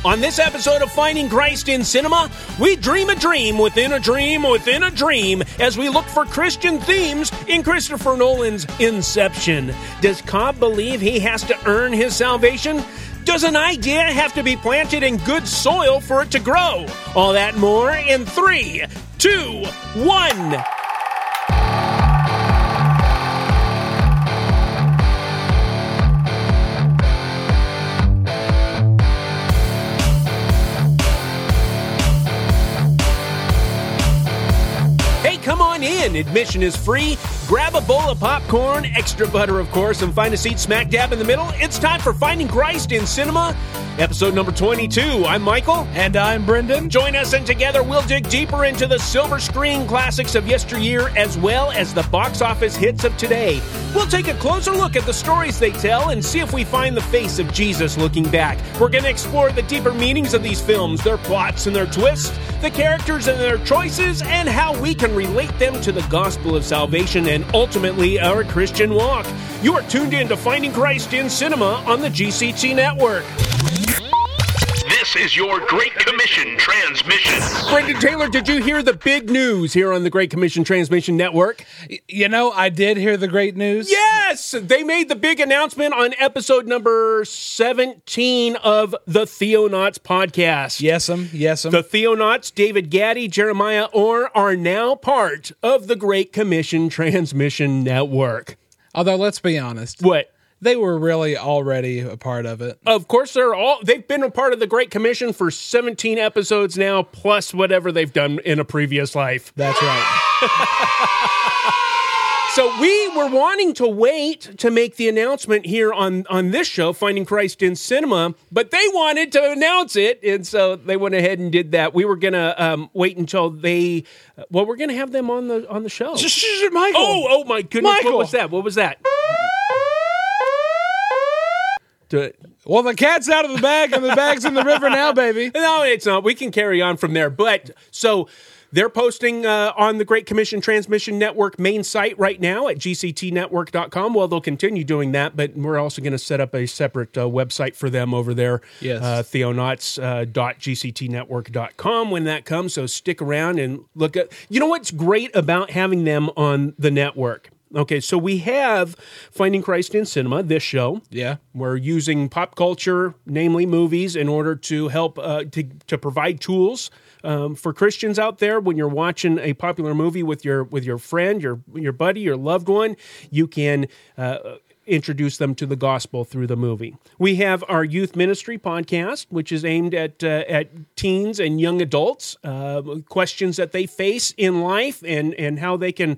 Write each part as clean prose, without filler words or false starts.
On this episode of Finding Christ in Cinema, we dream a dream within a dream within a dream as we look for Christian themes in Christopher Nolan's Inception. Does Cobb believe he has to earn his salvation? Does an idea have to be planted in good soil for it to grow? All that and more in 3, 2, 1... Come on in. Admission is free. Grab a bowl of popcorn, extra butter, of course, and find a seat smack dab in the middle. It's time for Finding Christ in Cinema, episode number 22. I'm Michael. And I'm Brendan. Join us, and together we'll dig deeper into the silver screen classics of yesteryear as well as the box office hits of today. We'll take a closer look at the stories they tell and see if we find the face of Jesus looking back. We're going to explore the deeper meanings of these films, their plots and their twists, the characters and their choices, and how we can relate them to the gospel of salvation and ultimately our Christian walk. You are tuned in to Finding Christ in Cinema on the GCT Network. This is your Great Commission Transmission. Brendan Taylor, did you hear the big news here on the Great Commission Transmission Network? You know, I did hear the great news. Yes! They made the big announcement on episode number 17 of the Theonauts podcast. Yes'm. The Theonauts, David Gaddy, Jeremiah Orr, are now part of the Great Commission Transmission Network. Although, let's be honest. What? They were really already a part of it. Of course, they've been a part of the Great Commission for 17 episodes now, plus whatever they've done in a previous life. That's right. So we were wanting to wait to make the announcement here on this show, Finding Christ in Cinema, but they wanted to announce it, and so they went ahead and did that. We were going to wait until we're going to have them on the show. Michael. Oh my goodness. Michael. What was that? Well, the cat's out of the bag and the bag's in the river now, baby. No, it's not. We can carry on from there. But so they're posting on the Great Commission Transmission Network main site right now at gctnetwork.com. Well, they'll continue doing that, but we're also going to set up a separate website for them over there, yes. theonauts.gctnetwork.com when that comes. So stick around and look at. You know what's great about having them on the network? Okay, so we have Finding Christ in Cinema, this show. Yeah. We're using pop culture, namely movies, in order to help to provide tools for Christians out there. When you're watching a popular movie with your friend, your buddy, your loved one, you can introduce them to the gospel through the movie. We have our youth ministry podcast, which is aimed at teens and young adults, questions that they face in life and how they can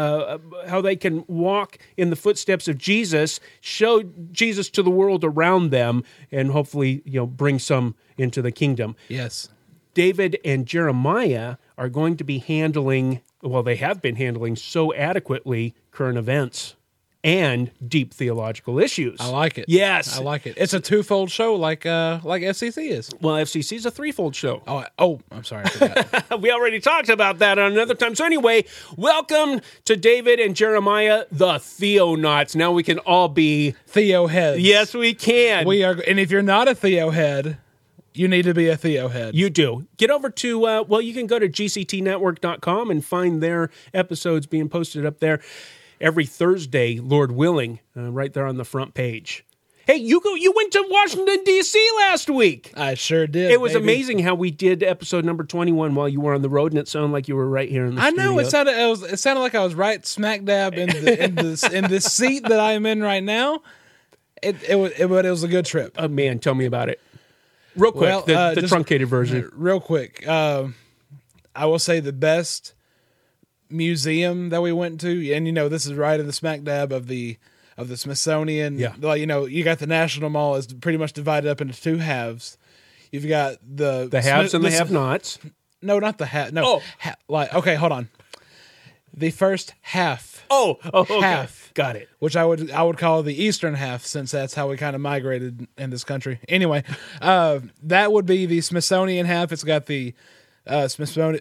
walk in the footsteps of Jesus, show Jesus to the world around them, and hopefully bring some into the kingdom. Yes. David and Jeremiah are going to be handling, well, they have been handling so adequately, current events and deep theological issues. I like it. Yes. I like it. It's a twofold show like FCC is. Well, FCC is a threefold show. Oh, I'm sorry. I forgot. We already talked about that on another time. So anyway, welcome to David and Jeremiah, the Theonauts. Now we can all be Theo heads. Yes, we can. We are, and if you're not a Theo head, you need to be a Theo head. You do. Get over to, you can go to gctnetwork.com and find their episodes being posted up there every Thursday, Lord willing, right there on the front page. Hey, you went to Washington, D.C. last week. I sure did. It was amazing how we did episode number 21 while you were on the road, and it sounded like you were right here in the studio. I know. It sounded like I was right smack dab in this seat that I am in right now. It was a good trip. Oh, man, tell me about it. Real quick, the truncated version. Real quick. I will say the best museum that we went to, and this is right in the smack dab of the Smithsonian. Yeah. You got the National Mall is pretty much divided up into two halves. You've got the haves and the have-nots. No, not the half. No. Okay, hold on. The first half. Okay. Half. Got it. Which I would call the eastern half, since that's how we kind of migrated in this country. Anyway, that would be the Smithsonian half. It's got the Smithsonian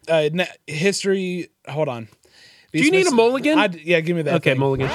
history. Hold on. Do you need a mulligan? Yeah, give me that. Okay, thing. mulligan.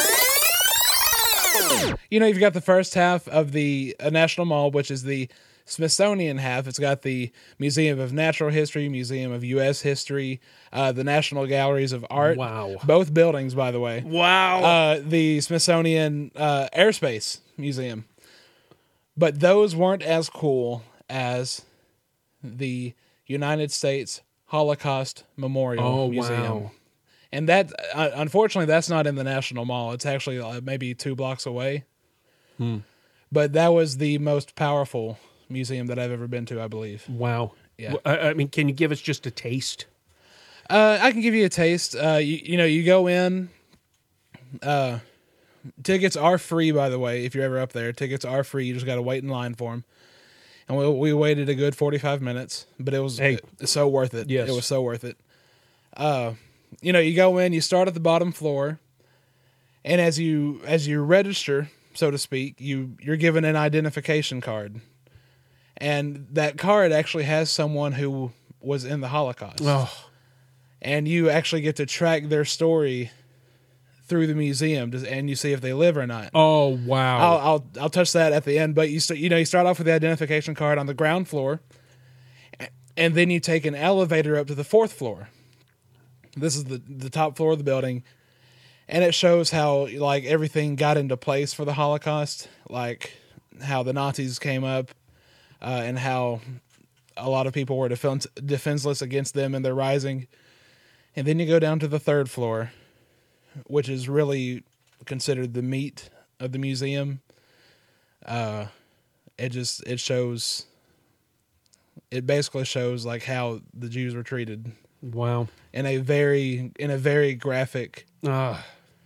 You've got the first half of the National Mall, which is the Smithsonian half. It's got the Museum of Natural History, Museum of U.S. History, the National Galleries of Art. Wow. Both buildings, by the way. Wow. The Smithsonian Airspace Museum. But those weren't as cool as the United States Holocaust Memorial Museum. Wow. And that, unfortunately, that's not in the National Mall. It's actually maybe 2 blocks away. But that was the most powerful museum that I've ever been to, I believe. Wow. Yeah. I mean, can you give us just a taste? I can give you a taste. You go in. Tickets are free, by the way, if you're ever up there. Tickets are free. You just got to wait in line for them. And we waited a good 45 minutes, but it was so worth it. Yes. It was so worth it. You go in, you start at the bottom floor, and as you register, so to speak, you're given an identification card. And that card actually has someone who was in the Holocaust. Oh. And you actually get to track their story through the museum, and you see if they live or not. Oh, wow. I'll touch that at the end, but you start off with the identification card on the ground floor, and then you take an elevator up to the 4th floor. This is the top floor of the building, and it shows how everything got into place for the Holocaust, like how the Nazis came up, and how a lot of people were defenseless against them in their rising. And then you go down to the 3rd floor, which is really considered the meat of the museum. It basically shows how the Jews were treated. Wow. In a very graphic. Hold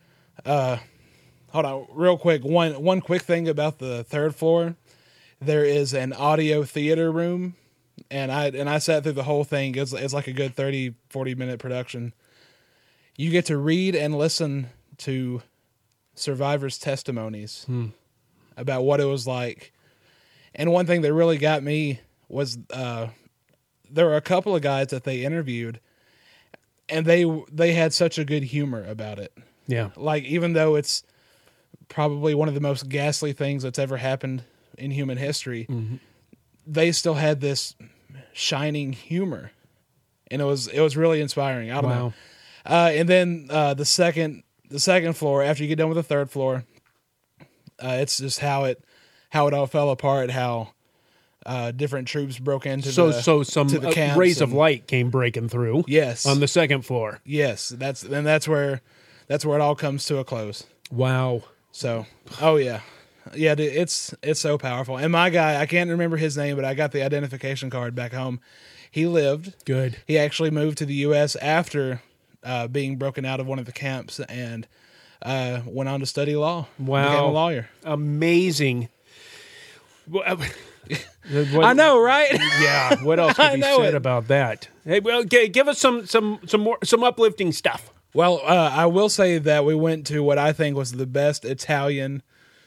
on, real quick. One quick thing about the 3rd floor. There is an audio theater room, and I sat through the whole thing. It's like a good 30, 40 minute production. You get to read and listen to survivors' testimonies about what it was like. And one thing that really got me was there were a couple of guys that they interviewed, and they had such a good humor about it. Yeah. Even though it's probably one of the most ghastly things that's ever happened in human history, they still had this shining humor, and it was really inspiring. I don't know. And then the second floor, after you get done with the 3rd floor, it's just how it all fell apart. How different troops broke into some the camps rays of light came breaking through. Yes, on the 2nd floor. Yes, that's where it all comes to a close. Wow. So, yeah, dude, it's so powerful. And my guy, I can't remember his name, but I got the identification card back home. He lived. Good. He actually moved to the U.S. after being broken out of one of the camps, and went on to study law. Wow. Became a lawyer. Amazing. I know, right? Yeah. What else could be said about that? Hey, well, give us some uplifting stuff. Well, I will say that we went to what I think was the best Italian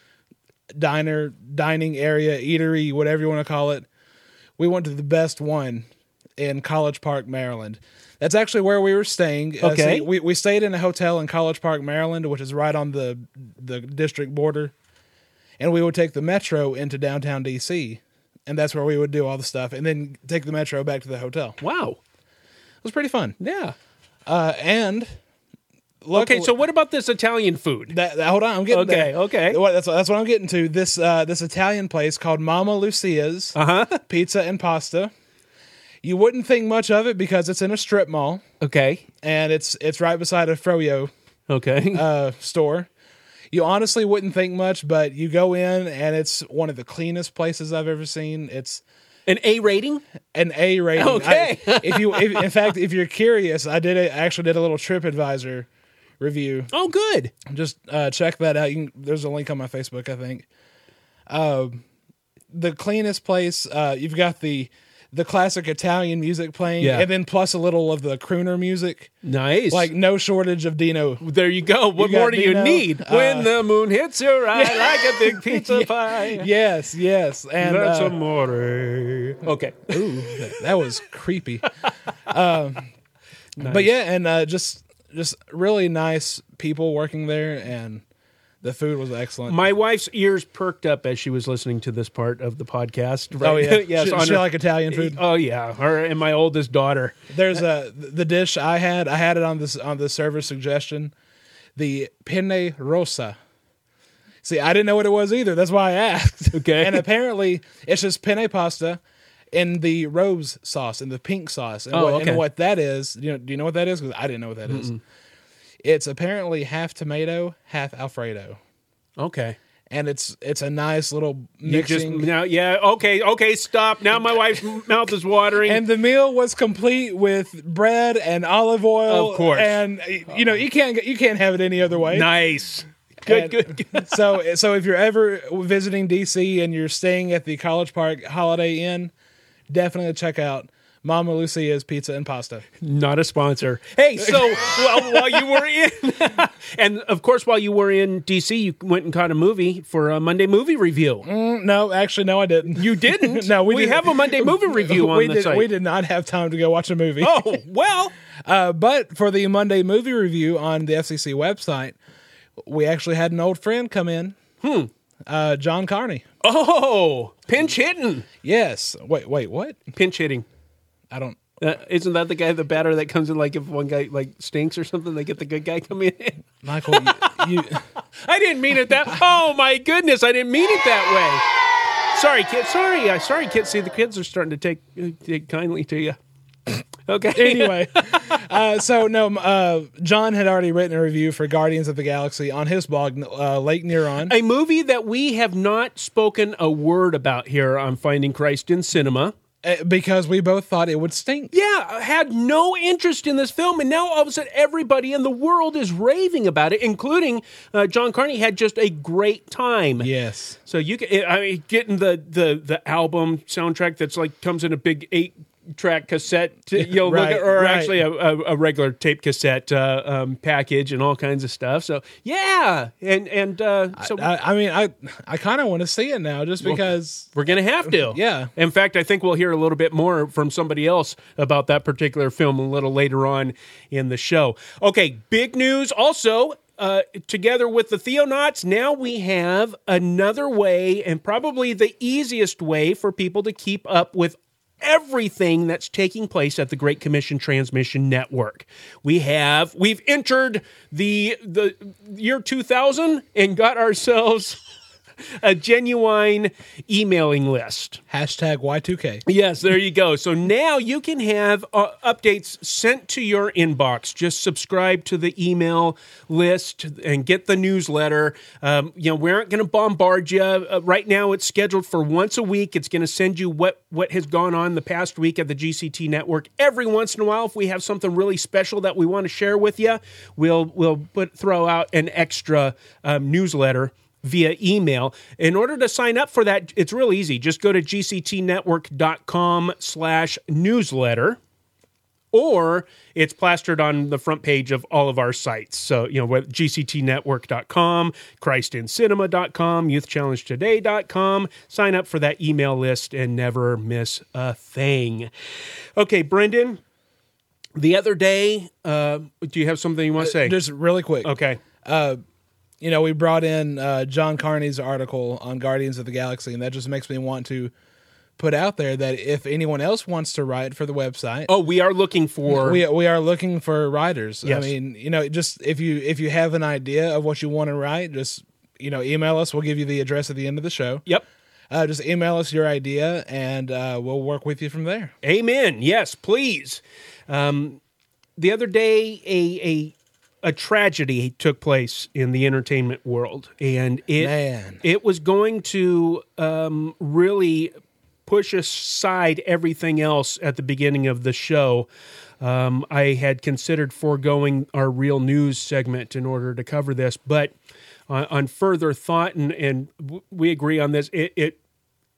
dining area, eatery, whatever you want to call it. We went to the best one in College Park, Maryland. That's actually where we were staying. Okay. We stayed in a hotel in College Park, Maryland, which is right on the district border. And we would take the metro into downtown D.C., and that's where we would do all the stuff, and then take the metro back to the hotel. Wow. It was pretty fun. Yeah. And luckily, okay, so what about this Italian food? Hold on, I'm getting there. Okay. That's what I'm getting to. This Italian place called Mama Lucia's Pizza and Pasta. You wouldn't think much of it because it's in a strip mall. Okay. And it's right beside a Froyo store. You honestly wouldn't think much, but you go in and it's one of the cleanest places I've ever seen. It's an A rating? An A rating. Okay. In fact, if you're curious, I actually did a little TripAdvisor review. Oh, good. Just check that out. There's a link on my Facebook, I think. The cleanest place. You've got the the classic Italian music playing, Yeah. and then plus a little of the crooner music. Nice. Like no shortage of Dino. There you go. What got more do you Dino? need? When the moon hits your eye like a big pizza pie. Yes, and That's amore. Okay. ooh, that was creepy. But yeah, and just really nice people working there, and the food was excellent. My wife's ears perked up as she was listening to this part of the podcast. Right? Oh yeah, Yes, she like Italian food. Oh yeah, her and my oldest daughter. There's the dish I had it on the server's suggestion, the penne rosa. See, I didn't know what it was either. That's why I asked. Okay. And apparently it's just penne pasta in the rose sauce, in the pink sauce. And, okay. what that is, do you know what that is? Because I didn't know what that is. It's apparently half tomato, half Alfredo. Okay. And it's a nice little You just mixing. now, yeah. Okay. Stop. Now my wife's mouth is watering. And the meal was complete with bread and olive oil. Of course. And you can't have it any other way. Nice. Good. So if you're ever visiting DC and you're staying at the College Park Holiday Inn, definitely check out Mama Lucia's Pizza and Pasta. Not a sponsor. Hey, so while you were in, and of course while you were in DC, you went and caught a movie for a Monday movie review. No, actually, no, I didn't. You didn't? No, we we didn't. have a Monday movie review on the site. We did not have time to go watch a movie. Oh, well. But for the Monday movie review on the FCC website, we actually had an old friend come in. John Carney. Oh, pinch hitting. Yes. Wait, what? Pinch hitting. I don't. Isn't that the guy, the batter that comes in, like if one guy like stinks or something, they get the good guy coming in? Michael, you I didn't mean it that. Oh my goodness, I didn't mean it that way. Sorry, kids. Sorry, kids. See, the kids are starting to take kindly to you. Okay. anyway, John had already written a review for Guardians of the Galaxy on his blog, Lake Neuron. A movie that we have not spoken a word about here on Finding Christ in Cinema. Because we both thought it would stink. Yeah, I had no interest in this film, and now all of a sudden everybody in the world is raving about it, including John Carney had just a great time. Yes. So you can, getting the album soundtrack that's like comes in a big 8-track cassette, actually a regular tape cassette package and all kinds of stuff. So yeah, I kind of want to see it now, just because we're gonna have to. Yeah. In fact, I think we'll hear a little bit more from somebody else about that particular film a little later on in the show. Okay, big news also. Together with the Theonauts, now we have another way, and probably the easiest way for people to keep up with everything that's taking place at the Great Commission Transmission Network. We've entered the year 2000 and got ourselves a genuine emailing list. Hashtag Y2K. Yes, there you go. So now you can have updates sent to your inbox. Just subscribe to the email list and get the newsletter. We aren't going to bombard you. Right now it's scheduled for once a week. It's going to send you what has gone on the past week at the GCT network. Every once in a while, if we have something really special that we want to share with you, we'll throw out an extra newsletter via email. In order to sign up for that, it's real easy. Just go to gctnetwork.com/newsletter, or it's plastered on the front page of all of our sites. So, gctnetwork.com, christincinema.com, youthchallengetoday.com. Sign up for that email list and never miss a thing. Okay, Brendan, the other day, do you have something you want to say? Just really quick. Okay. We brought in John Carney's article on Guardians of the Galaxy, and that just makes me want to put out there that if anyone else wants to write for the website, we are looking for we are looking for writers. Yes. I mean, just if you have an idea of what you want to write, just email us. We'll give you the address at the end of the show. Yep. Just email us your idea, and we'll work with you from there. Amen. Yes, please. The other day, a tragedy took place in the entertainment world, and it was going to really push aside everything else at the beginning of the show. I had considered foregoing our real news segment in order to cover this, but on further thought, and we agree on this, it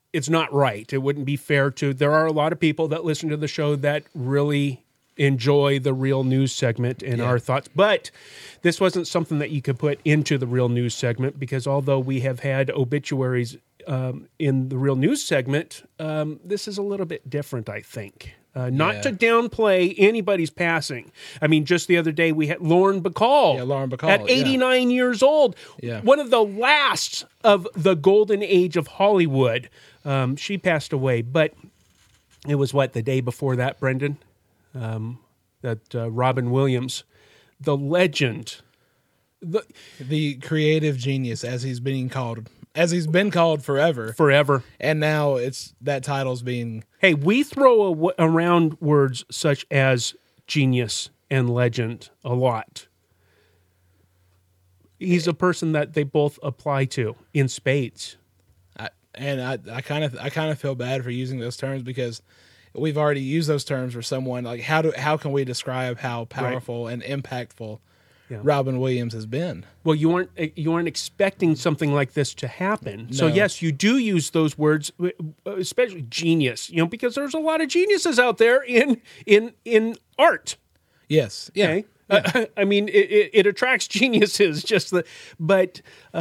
it's not right. It wouldn't be fair to. There are a lot of people that listen to the show that really enjoy the real news segment and our thoughts, but this wasn't something that you could put into the real news segment, because although we have had obituaries in the real news segment, this is a little bit different, I think. Not to downplay anybody's passing. I mean, just the other day we had Lauren Bacall. Yeah, Lauren Bacall. At 89 years old. Yeah. One of the last of the golden age of Hollywood. She passed away, but it was the day before that, Brendan? That Robin Williams, the legend. The creative genius, as he's been called forever. Forever. And now that title's being... Hey, we throw around words such as genius and legend a lot. He's a person that they both apply to in spades. I kind of feel bad for using those terms, because we've already used those terms for someone. Like, how can we describe how powerful and impactful Robin Williams has been? Well, you weren't expecting something like this to happen. So yes, you do use those words, especially genius, because there's a lot of geniuses out there in art. Yes. Yeah. Okay? Yeah. I mean, it attracts geniuses. But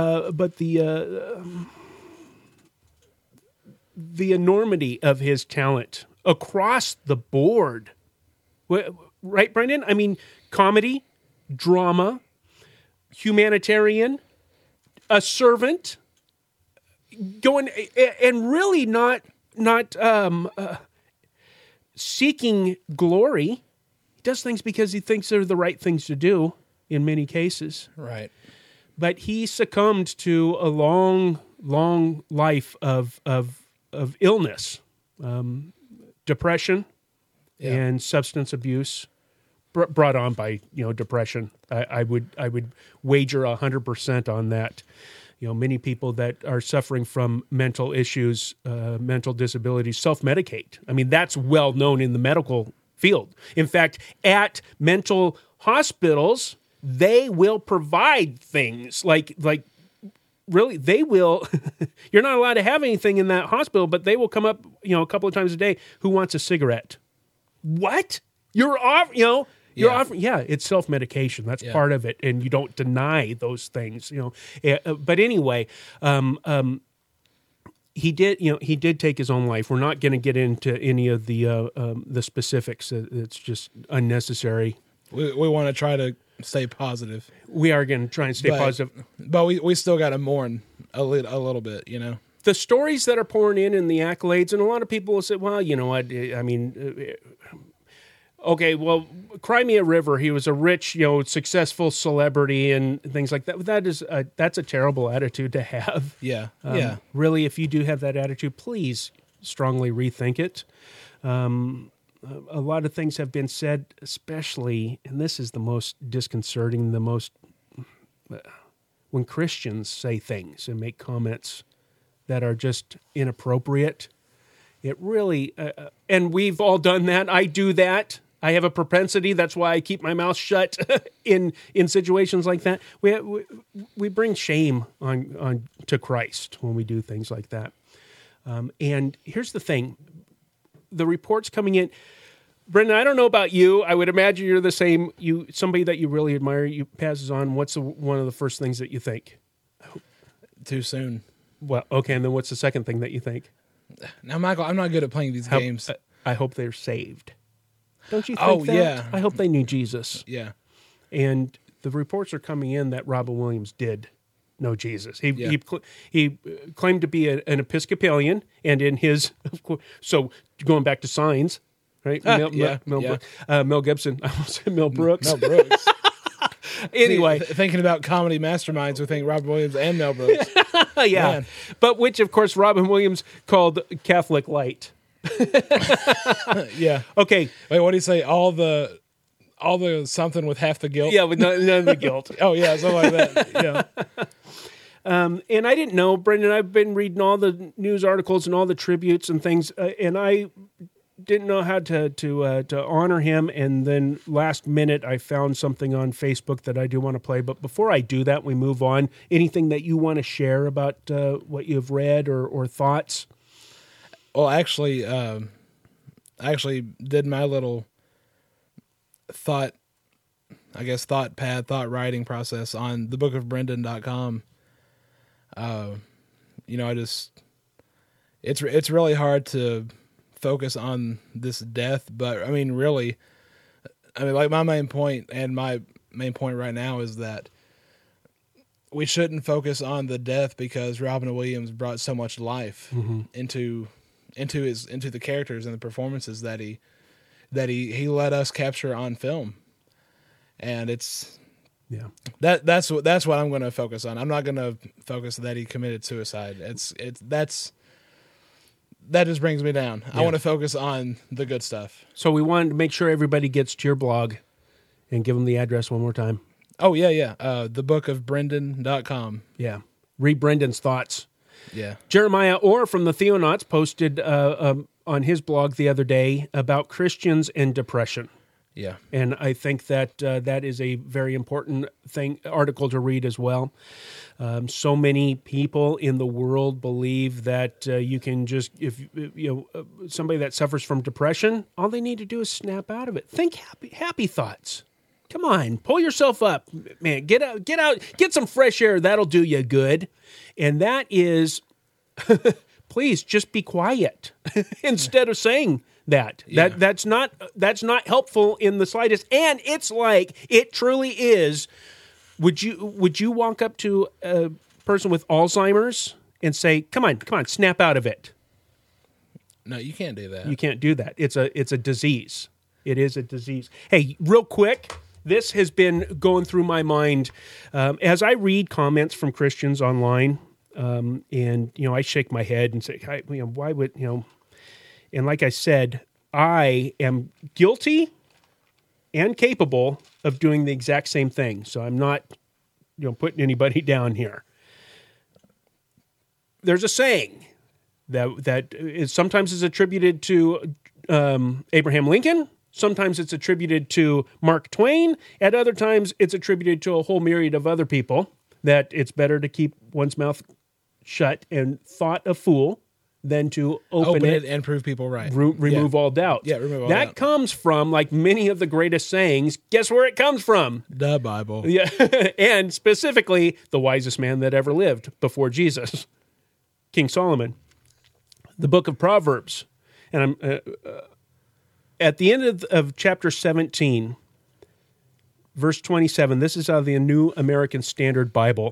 the enormity of his talent across the board, right, Brendan? I mean, comedy, drama, humanitarian, a servant, going and really not seeking glory. He does things because he thinks they're the right things to do in many cases. Right. But he succumbed to a long, long life of illness, depression, and substance abuse. Brought on by depression. I would wager 100% on that. Many people that are suffering from mental issues, mental disabilities, self-medicate. I mean, that's well known in the medical field. In fact, at mental hospitals, they will provide things like really, they will. You're not allowed to have anything in that hospital, but they will come up a couple of times a day. Who wants a cigarette? What? You're off. You're offering, it's self-medication. That's part of it, and you don't deny those things, But anyway, he did take his own life. We're not going to get into any of the specifics. It's just unnecessary. We want to try to stay positive. We are going to try and stay positive, but we still got to mourn a little bit, The stories that are pouring in the accolades, and a lot of people will say, "Well, you know what? I mean." Okay, well, Crimea River, he was a rich, successful celebrity and things like that. That's a terrible attitude to have. Yeah, Really, if you do have that attitude, please strongly rethink it. A lot of things have been said, especially, and this is the most disconcerting, when Christians say things and make comments that are just inappropriate. It really, and we've all done that. I do that. I have a propensity. That's why I keep my mouth shut in situations like that. We bring shame on to Christ when we do things like that. And here's the thing: the reports coming in, Brendan. I don't know about you. I would imagine you're the same. Somebody that you really admire, you passes on. What's one of the first things that you think? Too soon. Well, okay, and then what's the second thing that you think? Now, Michael, I'm not good at playing these games. I hope they're saved. Don't you think that? Yeah. I hope they knew Jesus. Yeah. And the reports are coming in that Robin Williams did know Jesus. He claimed to be an Episcopalian, and in his, so going back to Signs, right? Mel Gibson. I almost said Mel Brooks. Mel Brooks. Anyway. Thinking about comedy masterminds, we think Robin Williams and Mel Brooks. Yeah. Man. But which, of course, Robin Williams called Catholic Light. Yeah. Okay. Wait, what do you say? All the something with half the guilt? Yeah, with none of the guilt. Oh, yeah, something like that. Yeah. And I didn't know, Brendan, I've been reading all the news articles and all the tributes and things, and I didn't know how to honor him. And then last minute, I found something on Facebook that I do want to play. But before I do that, we move on. Anything that you want to share about what you've read or thoughts? Well, actually, I actually did my little thought writing process on thebookofbrendan.com. It's really hard to focus on this death, but I mean, really, like my main point right now is that we shouldn't focus on the death because Robin Williams brought so much life into the characters and the performances that he let us capture on film. And that's what I'm going to focus on. I'm not going to focus that he committed suicide. That just brings me down. Yeah. I want to focus on the good stuff. So we wanted to make sure everybody gets to your blog and give them the address one more time. Oh, yeah. Thebookofbrendan.com. Yeah. Read Brendan's thoughts. Yeah. Jeremiah Orr from the Theonauts posted on his blog the other day about Christians and depression. Yeah. And I think that that is a very important article to read as well. So many people in the world believe that you can just, somebody that suffers from depression, all they need to do is snap out of it. Think happy thoughts. Come on, pull yourself up, man. Get out, get some fresh air. That'll do you good. And that is, please just be quiet instead of saying that. Yeah. That's not helpful in the slightest. And it's like, it truly is. Would you walk up to a person with Alzheimer's and say, come on, snap out of it? No, you can't do that. You can't do that. It's a disease. It is a disease. Hey, real quick, this has been going through my mind as I read comments from Christians online, and I shake my head and say, why would And like I said, I am guilty and capable of doing the exact same thing. So I'm not, putting anybody down here. There's a saying that is sometimes is attributed to Abraham Lincoln. Sometimes it's attributed to Mark Twain. At other times, it's attributed to a whole myriad of other people, that it's better to keep one's mouth shut and thought a fool than to open it and prove people right. Remove all doubt. Yeah, remove all doubt. That comes from, like many of the greatest sayings, guess where it comes from? The Bible. Yeah, and specifically, the wisest man that ever lived before Jesus, King Solomon. The book of Proverbs. And I'm at the end of chapter 17, verse 27, this is out of the New American Standard Bible.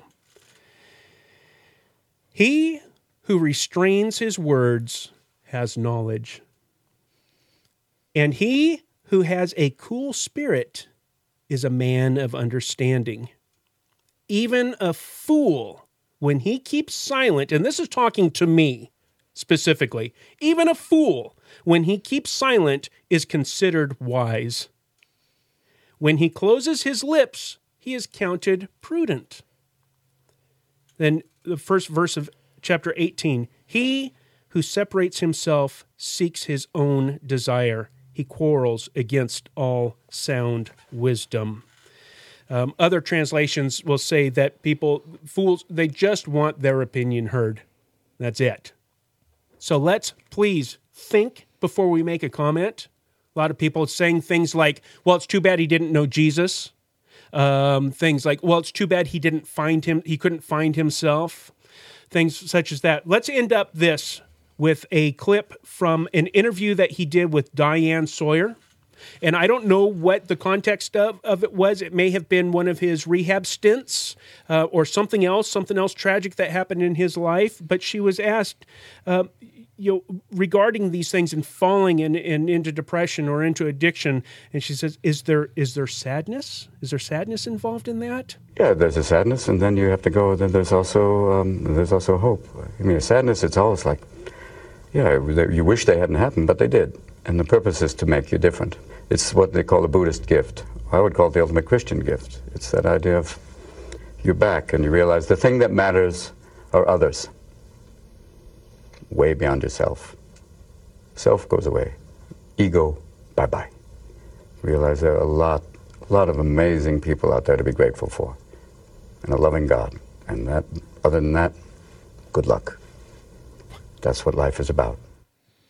He who restrains his words has knowledge, and he who has a cool spirit is a man of understanding. Even a fool, when he keeps silent, and this is talking to me specifically, even a fool, when he keeps silent, is considered wise. When he closes his lips, he is counted prudent. Then the first verse of chapter 18, he who separates himself seeks his own desire. He quarrels against all sound wisdom. Other translations will say that fools, they just want their opinion heard. That's it. So let's please think before we make a comment. A lot of people saying things like, well, it's too bad he didn't know Jesus. Things like, well, it's too bad he couldn't find himself. Things such as that. Let's end up this with a clip from an interview that he did with Diane Sawyer. And I don't know what the context of it was. It may have been one of his rehab stints or something else tragic that happened in his life. But she was asked, regarding these things and falling into depression or into addiction. And she says, is there sadness? Is there sadness involved in that? Yeah, there's a sadness, and then you have to go, then there's also hope. I mean, a sadness, it's always like, you wish they hadn't happened, but they did. And the purpose is to make you different. It's what they call a Buddhist gift. I would call it the ultimate Christian gift. It's that idea of you're back and you realize the thing that matters are others. Way beyond yourself. Self goes away. Ego, bye-bye. Realize there are a lot of amazing people out there to be grateful for. And a loving God. And that, other than that, good luck. That's what life is about.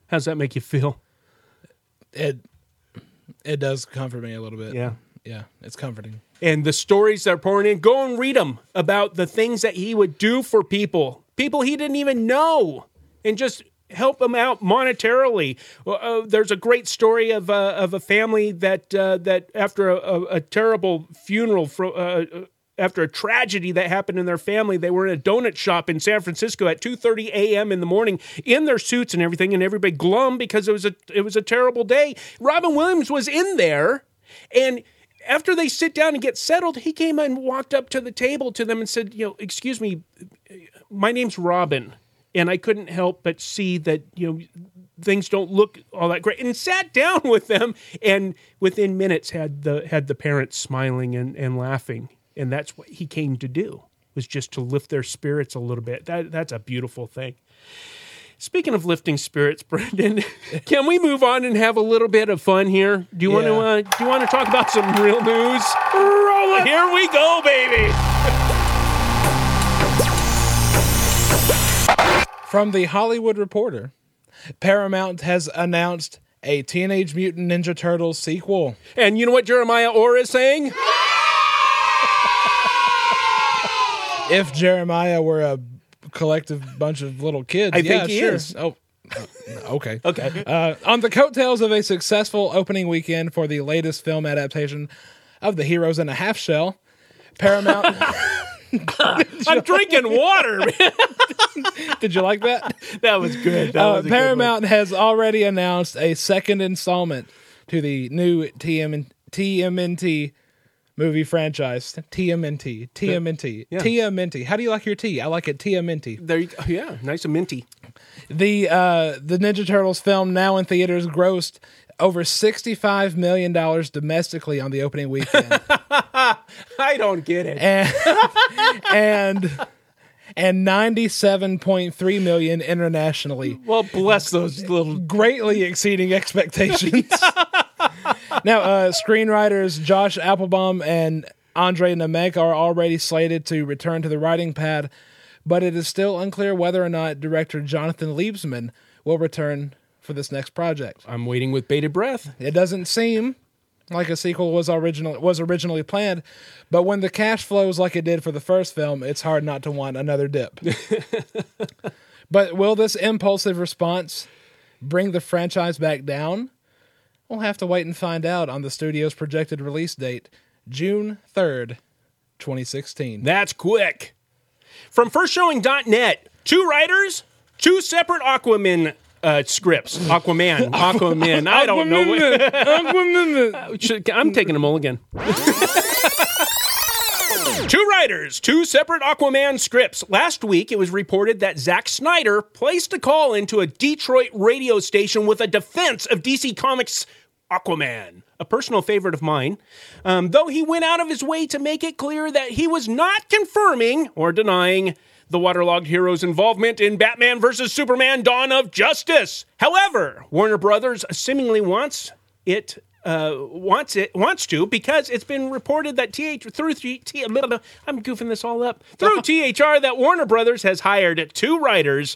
How's that make you feel? It does comfort me a little bit. Yeah. Yeah, it's comforting. And the stories that are pouring in, go and read them about the things that he would do for people he didn't even know, and just help them out monetarily. There's a great story of a family that after a terrible funeral, after a tragedy that happened in their family, they were in a donut shop in San Francisco at 2:30 a.m. in the morning in their suits and everything, and everybody glum because it was a terrible day. Robin Williams was in there, and after they sit down and get settled, he came and walked up to the table to them and said, excuse me, my name's Robin, and I couldn't help but see that, things don't look all that great, and sat down with them, and within minutes had the parents smiling and laughing. And that's what he came to do, was just to lift their spirits a little bit. That's a beautiful thing. Speaking of lifting spirits, Brendan, can we move on and have a little bit of fun here? Do you want to talk about some real news? Roll it. Here we go, baby. From the Hollywood Reporter, Paramount has announced a Teenage Mutant Ninja Turtles sequel. And you know what Jeremiah Orr is saying? If Jeremiah were a collective bunch of little kids, I think he is. Oh, okay. Okay. On the coattails of a successful opening weekend for the latest film adaptation of The Heroes in a Half Shell, Paramount... I'm drinking water, man. Did you like that? That was good. That was a Paramount has already announced a second installment to the new TMNT movie franchise. TMNT. Yeah. TMNT. How do you like your tea? I like it TMNT. There you go. Yeah, nice and minty. The Ninja Turtles film, now in theaters, grossed over $65 million domestically on the opening weekend. I don't get it. And 97.3 million internationally. Well, bless those little... Greatly exceeding expectations. Now, screenwriters Josh Applebaum and Andre Nemec are already slated to return to the writing pad, but it is still unclear whether or not director Jonathan Liebsman will return for this next project. I'm waiting with bated breath. It doesn't seem like a sequel was originally planned, but when the cash flows like it did for the first film, it's hard not to want another dip. But will this impulsive response bring the franchise back down? We'll have to wait and find out on the studio's projected release date, June 3rd, 2016. That's quick. From firstshowing.net, 2 writers, 2 separate Aquaman scripts. Aquaman. I don't know. I'm taking a mulligan. 2 writers, 2 separate Aquaman scripts. Last week, it was reported that Zack Snyder placed a call into a Detroit radio station with a defense of DC Comics' Aquaman, a personal favorite of mine, though he went out of his way to make it clear that he was not confirming or denying the waterlogged hero's involvement in Batman vs. Superman: Dawn of Justice. However, Warner Brothers seemingly wants to, because it's been reported that I'm goofing this all up through THR that Warner Brothers has hired 2 writers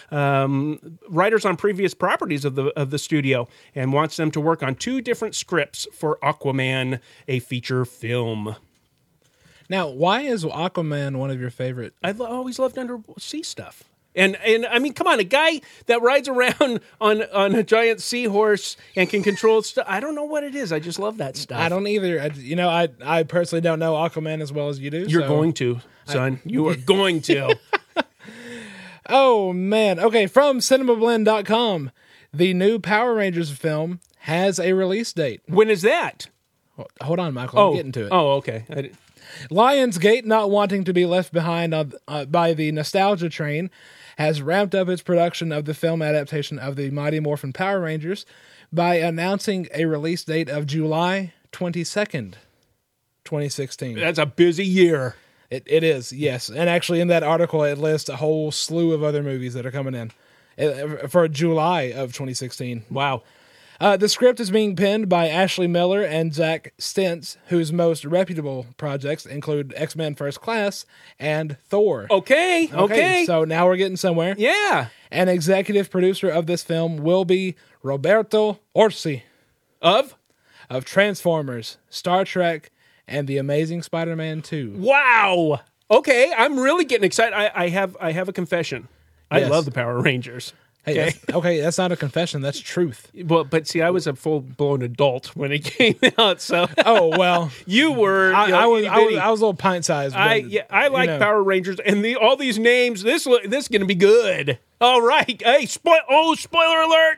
on previous properties of the studio, and wants them to work on 2 different scripts for Aquaman, a feature film. Now, why is Aquaman one of your favorite? I've always loved undersea stuff. And I mean, come on, a guy that rides around on a giant seahorse and can control stuff. I don't know what it is. I just love that stuff. I don't either. I personally don't know Aquaman as well as you do. You're going to, son. You are going to. Oh, man. Okay, from cinemablend.com, the new Power Rangers film has a release date. When is that? Hold on, Michael. I'm getting to it. Oh, okay. Lionsgate, not wanting to be left behind by the nostalgia train, has ramped up its production of the film adaptation of the Mighty Morphin Power Rangers by announcing a release date of July 22nd, 2016. That's a busy year. It is, yes. And actually in that article, it lists a whole slew of other movies that are coming in for July of 2016. Wow. The script is being penned by Ashley Miller and Zach Stentz, whose most reputable projects include X-Men First Class and Thor. Okay. So now we're getting somewhere. Yeah. An executive producer of this film will be Roberto Orci Of Transformers, Star Trek, and The Amazing Spider-Man 2. wow. Okay, I'm really getting excited. I have a confession. I Yes. love the Power Rangers. Hey, that's not a confession. That's truth. Well, but see, I was a full-blown adult when it came out, so Oh well, you were. I was itty-bitty. a little pint sized. I like Power Rangers and all these names. This is going to be good. All right. Hey, spoiler alert!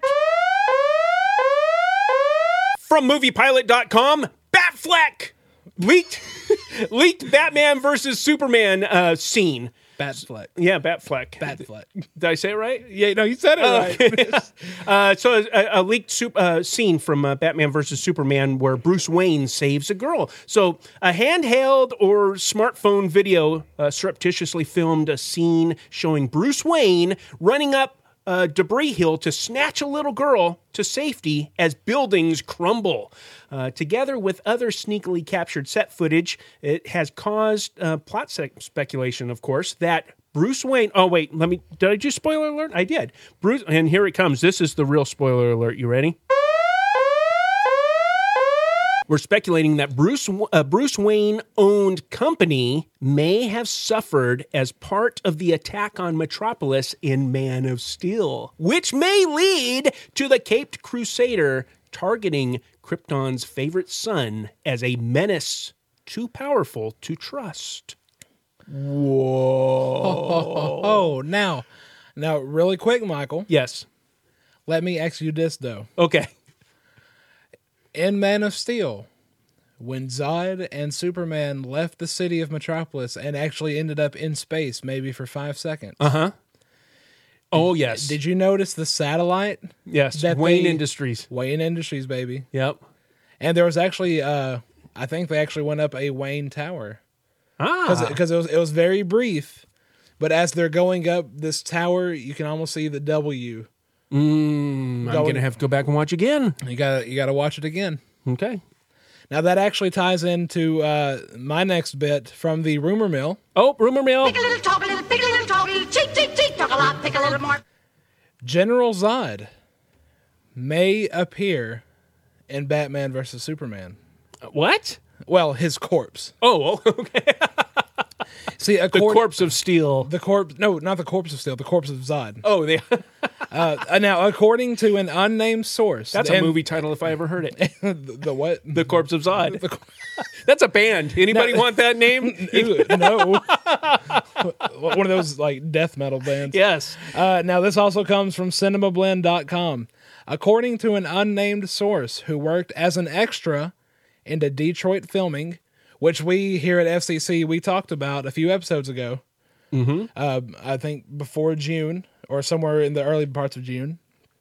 From MoviePilot.com, Batfleck leaked Batman versus Superman scene. Batfleck. Yeah, Batfleck. Batfleck. Did I say it right? Yeah, no, you said it right. So a leaked scene from Batman versus Superman where Bruce Wayne saves a girl. So a handheld or smartphone video surreptitiously filmed a scene showing Bruce Wayne running up a debris hill to snatch a little girl to safety as buildings crumble. Together with other sneakily captured set footage, it has caused plot speculation, of course, that Bruce Wayne... Oh, wait, did I do spoiler alert? I did. Bruce, and here it comes. This is the real spoiler alert. You ready? We're speculating that Bruce Wayne-owned company may have suffered as part of the attack on Metropolis in Man of Steel, which may lead to the Caped Crusader targeting Krypton's favorite son as a menace too powerful to trust. Whoa. Oh, now, really quick, Michael. Yes. Let me ask you this, though. Okay. In Man of Steel, when Zod and Superman left the city of Metropolis and actually ended up in space, maybe for 5 seconds. Uh-huh. Oh, yes. Did you notice the satellite? Yes. That Wayne Industries. Wayne Industries, baby. Yep. And there was actually, I think they actually went up a Wayne Tower. Because it was very brief. But as they're going up this tower, you can almost see the W. I'm going to have to go back and watch again. You gotta watch it again. Okay. Now that actually ties into my next bit from the rumor mill. Oh, rumor mill. Pick a little, talk a little, pick a little, talk a little, cheek, cheek, cheek, talk a lot, pick a little more. General Zod may appear in Batman vs. Superman. What? Well, his corpse. Oh, okay. See, The corpse of steel. The corpse. No, not the corpse of steel. The corpse of Zod. Oh, Now, according to an unnamed source, that's a movie title if I ever heard it. The what? The Corpse of Zod. That's a band. Anybody want that name? No. One of those like death metal bands. Yes. Now, this also comes from CinemaBlend.com. According to an unnamed source who worked as an extra into Detroit filming, which we here at FCC, we talked about a few episodes ago. Mm-hmm. I think before June or somewhere in the early parts of June,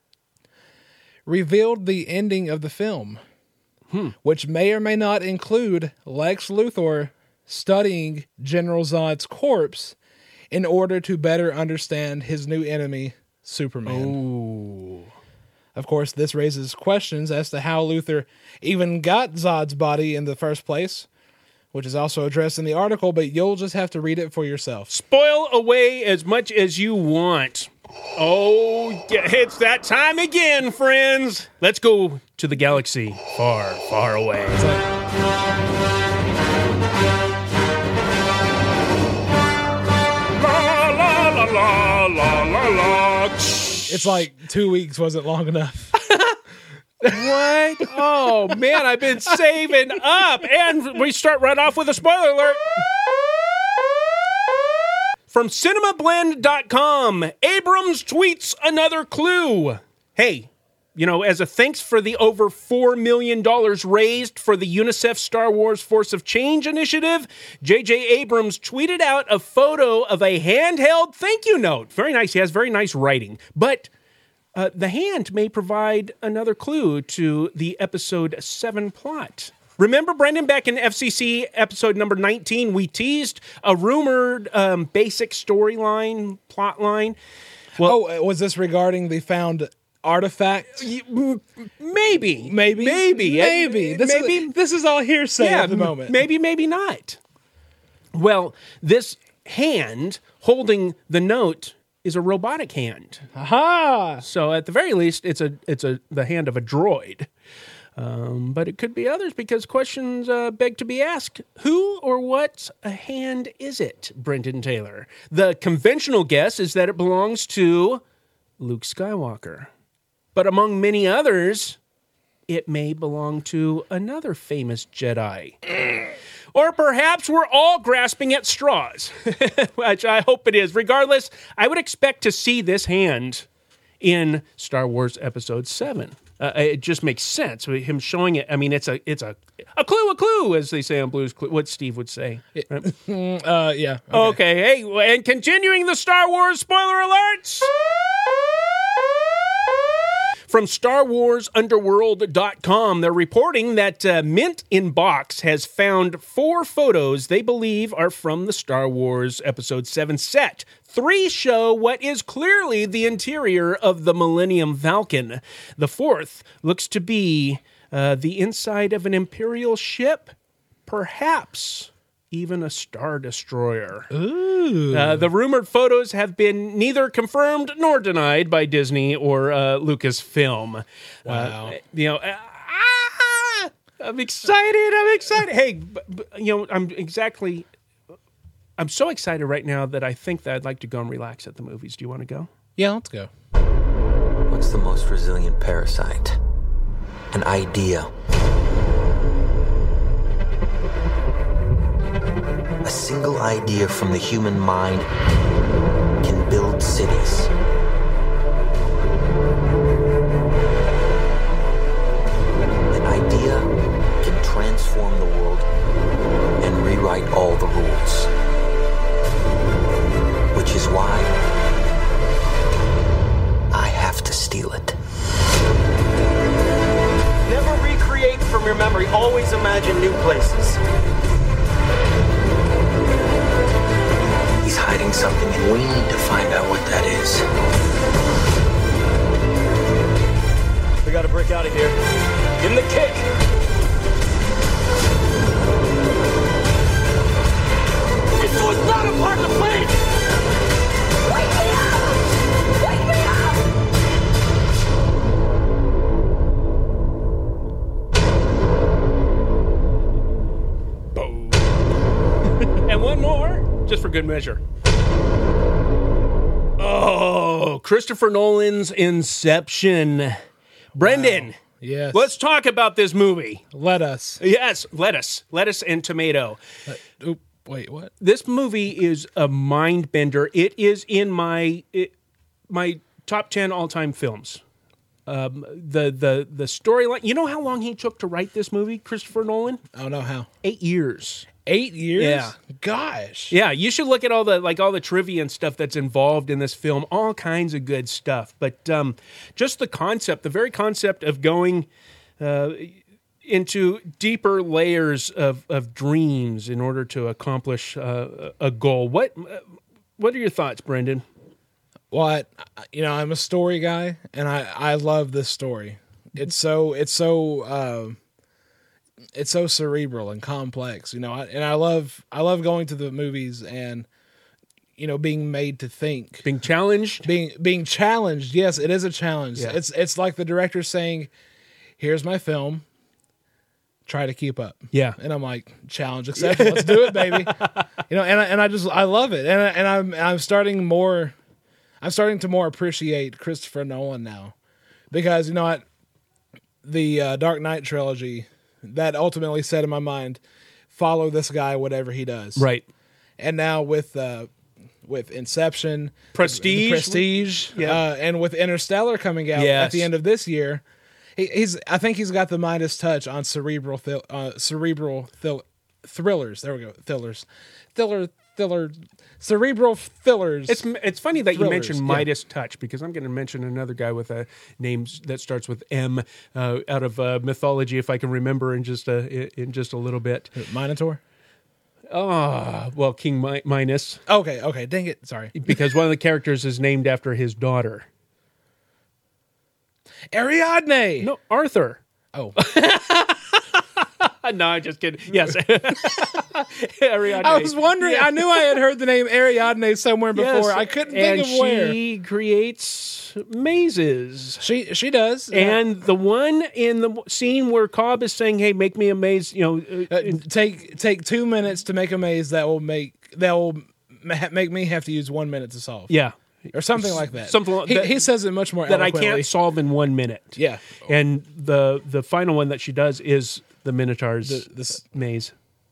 revealed the ending of the film, which may or may not include Lex Luthor studying General Zod's corpse in order to better understand his new enemy, Superman. Ooh. Of course, this raises questions as to how Luthor even got Zod's body in the first place, which is also addressed in the article, but you'll just have to read it for yourself. Spoil away as much as you want. Oh, yeah, it's that time again, friends. Let's go to the galaxy far, far away. La, la, la, la, la, la, la. It's like 2 weeks wasn't long enough. What? Oh, man, I've been saving up. And we start right off with a spoiler alert. From CinemaBlend.com, Abrams tweets another clue. Hey, as a thanks for the over $4 million raised for the UNICEF Star Wars Force of Change initiative, J.J. Abrams tweeted out a photo of a handheld thank you note. Very nice. He has very nice writing. But the hand may provide another clue to the episode 7 plot. Remember, Brendan, back in FCC episode number 19, we teased a rumored basic storyline, plot line. Well, was this regarding the found artifact? Maybe. Maybe. This is all hearsay at the moment. Maybe not. Well, this hand holding the note is a robotic hand. Aha! So at the very least, it's the hand of a droid. But it could be others because questions beg to be asked. Who or what a hand is it, Brendan Taylor? The conventional guess is that it belongs to Luke Skywalker. But among many others, it may belong to another famous Jedi. Or perhaps we're all grasping at straws, which I hope it is. Regardless, I would expect to see this hand in Star Wars Episode 7. It just makes sense. Him showing it, I mean, it's a clue, as they say on Blues Clues, what Steve would say. Right? Yeah. Okay, hey, and continuing the Star Wars spoiler alerts. From StarWarsUnderworld.com, they're reporting that Mint in Box has found 4 photos they believe are from the Star Wars Episode 7 set. 3 show what is clearly the interior of the Millennium Falcon. The 4th looks to be the inside of an Imperial ship, perhaps even a Star Destroyer. Ooh. The rumored photos have been neither confirmed nor denied by Disney or Lucasfilm. Wow. I'm excited. Hey, I'm so excited right now that I think that I'd like to go and relax at the movies. Do you want to go? Yeah, let's go. What's the most resilient parasite? An idea. A single idea from the human mind can build cities. An idea can transform the world and rewrite all the rules. Which is why I have to steal it. Never recreate from your memory. Always imagine new places. He's hiding something, and we need to find out what that is. We gotta break out of here. Give him the kick. This was not a part of the plan. Wake me up! Wake me up! And one more, just for good measure. Oh, Christopher Nolan's Inception. Brendan, Wow. Yes. let's talk about this movie. Let us. Yes, lettuce and tomato. Wait, what? This movie is a mind bender. It is in my top 10 all-time films. The storyline. You know how long he took to write this movie, Christopher Nolan? I don't know how. 8 years. 8 years? Yeah. Gosh. Yeah, you should look at all the trivia and stuff that's involved in this film. All kinds of good stuff. But just the concept, the very concept of going into deeper layers of dreams in order to accomplish a goal. What are your thoughts, Brendan? Well, I'm a story guy, and I love this story. It's so cerebral and complex, and I love going to the movies and being made to think, Being challenged? being challenged. Yes, it is a challenge. Yeah. It's like the director saying, "Here's my film. Try to keep up." Yeah. And I'm like, challenge accepted. Let's do it, baby. I love it, and I'm starting to more appreciate Christopher Nolan now, because the Dark Knight trilogy that ultimately set in my mind, follow this guy whatever he does. Right. And now with Inception, Prestige, yeah. And with Interstellar coming out Yes. at the end of this year, I think he's got the Midas touch on cerebral thrillers. There we go, cerebral fillers. It's funny that you Thrillers, mentioned yeah. Midas touch, because I'm going to mention another guy with a name that starts with M out of mythology, if I can remember in just a little bit. Minotaur. Well, King Minos, Okay, dang it, sorry. because one of the characters is named after his daughter. Ariadne. No, Arthur. Oh. No, I'm just kidding. Yes. Ariadne. I was wondering. Yeah. I knew I had heard the name Ariadne somewhere before. Yes, I couldn't think of where. She creates mazes. She does. And the one in the scene where Cobb is saying, "Hey, make me a maze," take 2 minutes to make a maze that will make me have to use 1 minute to solve. yeah, Or something like that. Something like he says it much more that I eloquently. can't solve in 1 minute. Yeah. And the final one that she does is the Minotaur's maze.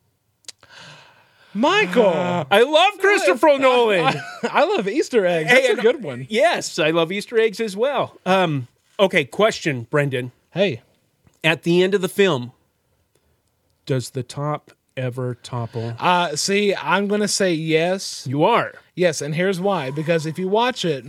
Michael. I love Christopher Nolan. I love Easter eggs. That's a good one. Yes, I love Easter eggs as well. Okay, question, Brendan. Hey. At the end of the film, does the top ever topple? See, I'm going to say yes. You are. Yes, and here's why. Because if you watch it,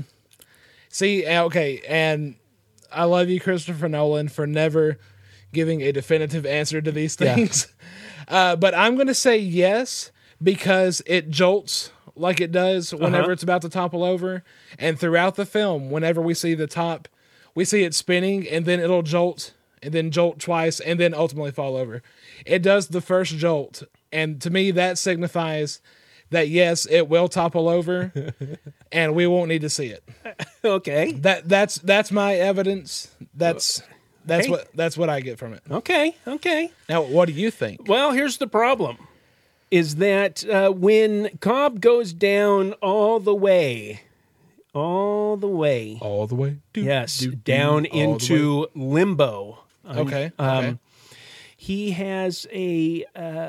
and I love you, Christopher Nolan, for never giving a definitive answer to these things. Yeah. But I'm going to say yes because it jolts like it does whenever it's about to topple over. And throughout the film, whenever we see the top, we see it spinning, and then it'll jolt, and then jolt twice, and then ultimately fall over. It does the first jolt, and to me that signifies that yes, it will topple over, and we won't need to see it. Okay. That's my evidence. That's what I get from it. Okay. Now, what do you think? Well, here's the problem. Is that when Cobb goes down all the way, All the way. Down into limbo. Okay. He has a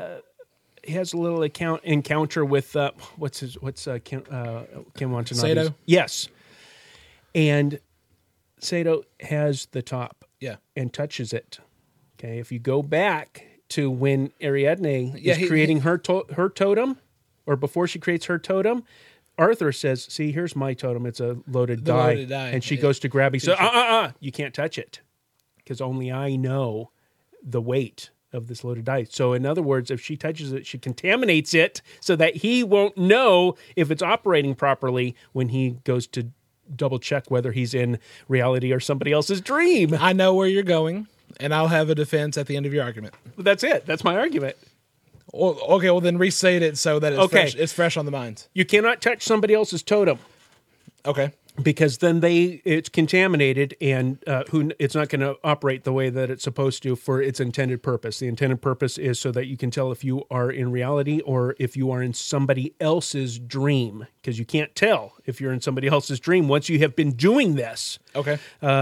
little encounter with Ken Watanabe. Sato? Yes, and Sato has the top. Yeah, and touches it. Okay, if you go back to when Ariadne is creating her totem, or before she creates her totem, Arthur says, "See, here's my totem. It's a loaded die," and she goes to grab it. So, you can't touch it because only I know the weight of this loaded die. So, in other words, if she touches it, she contaminates it so that he won't know if it's operating properly when he goes to double check whether he's in reality or somebody else's dream. I know where you're going, and I'll have a defense at the end of your argument. That's it. That's my argument. Well, okay, well then restate it so that it's fresh on the mind. You cannot touch somebody else's totem. Okay. Because then it's contaminated, and it's not going to operate the way that it's supposed to for its intended purpose. The intended purpose is so that you can tell if you are in reality or if you are in somebody else's dream, because you can't tell if you're in somebody else's dream once you have been doing this. Okay.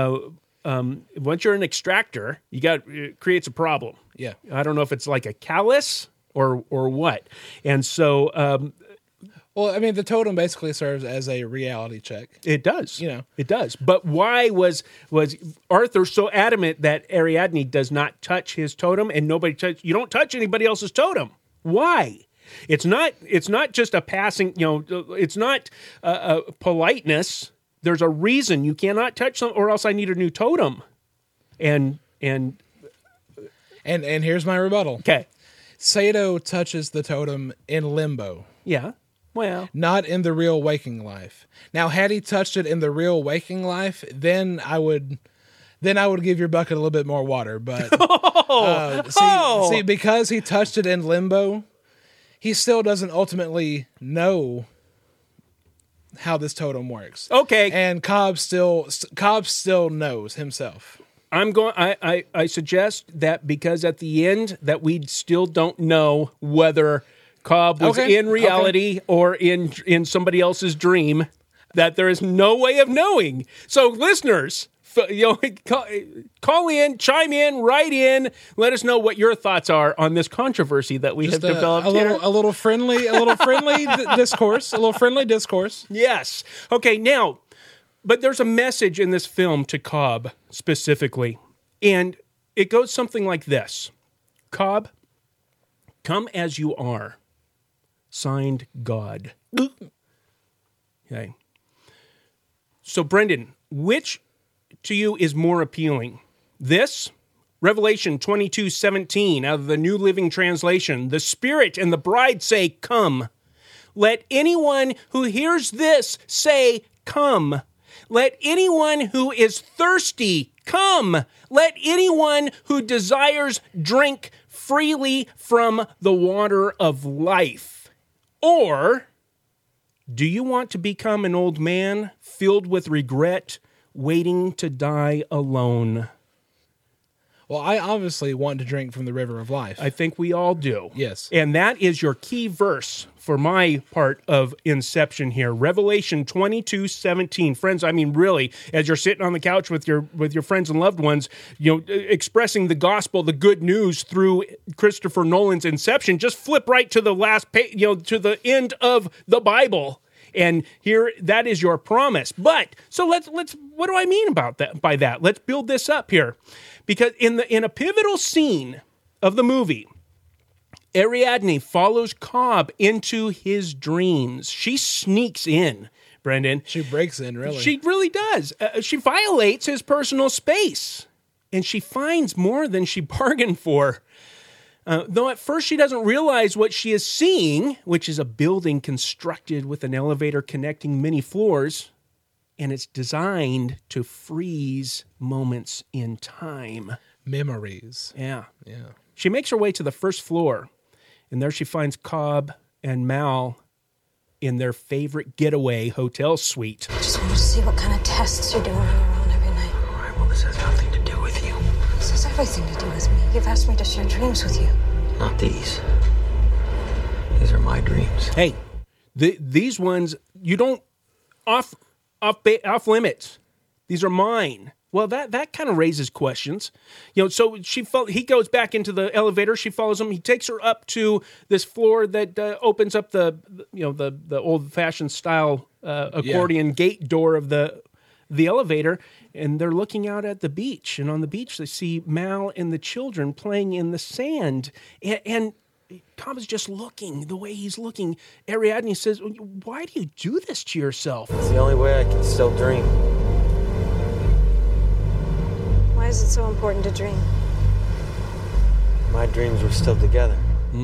Once you're an extractor, it creates a problem. Yeah. I don't know if it's like a callus or what. And so... well, I mean, the totem basically serves as a reality check. It does. It does. But why was Arthur so adamant that Ariadne does not touch his totem and you don't touch anybody else's totem? Why? It's not just a passing, it's not a politeness. There's a reason you cannot touch them, or else I need a new totem. And here's my rebuttal. Okay. Sato touches the totem in limbo. Yeah. Well, not in the real waking life. Now, had he touched it in the real waking life, then I would give your bucket a little bit more water. But see, because he touched it in limbo, he still doesn't ultimately know how this totem works. Okay, and Cobb still knows himself. I suggest that because at the end that we still don't know whether Cobb was in reality or in somebody else's dream, that there is no way of knowing. So listeners, call in, chime in, write in, let us know what your thoughts are on this controversy that we have developed here. A little friendly discourse, a little friendly discourse. Yes. Okay, now, but there's a message in this film to Cobb specifically, and it goes something like this. Cobb, come as you are. Signed, God. Okay. So, Brendan, which to you is more appealing? This, Revelation 22:17 out of the New Living Translation. The Spirit and the bride say, "Come." Let anyone who hears this say, "Come." Let anyone who is thirsty come. Let anyone who desires drink freely from the water of life. Or do you want to become an old man filled with regret, waiting to die alone? Well, I obviously want to drink from the river of life. I think we all do. Yes. And that is your key verse for my part of Inception here. Revelation 22:17. Friends, I mean, really, as you're sitting on the couch with your friends and loved ones, expressing the gospel, the good news through Christopher Nolan's Inception, just flip right to the last page, to the end of the Bible. And here, that is your promise. But, so let's what do I mean about that? By that, let's build this up here. Because in a pivotal scene of the movie, Ariadne follows Cobb into his dreams. She sneaks in, Brendan. She breaks in, really. She really does. She violates his personal space. And she finds more than she bargained for. Though at first she doesn't realize what she is seeing, which is a building constructed with an elevator connecting many floors. And it's designed to freeze moments in time. Memories. Yeah. Yeah. She makes her way to the first floor, and there she finds Cobb and Mal in their favorite getaway hotel suite. I just wanted to see what kind of tests you're doing on your own every night. All right, well, this has nothing to do with you. This has everything to do with me. You've asked me to share dreams with you. Not these. These are my dreams. Hey, these ones, you don't off limits. These are mine. Well, that kind of raises questions. So he goes back into the elevator. She follows him. He takes her up to this floor that opens up the old-fashioned style accordion gate door of the elevator, and they're looking out at the beach. And on the beach, they see Mal and the children playing in the sand. And Cobb is just looking the way he's looking. Ariadne says, "Why do you do this to yourself?" It's the only way I can still dream. Why is it so important to dream? My dreams were still together.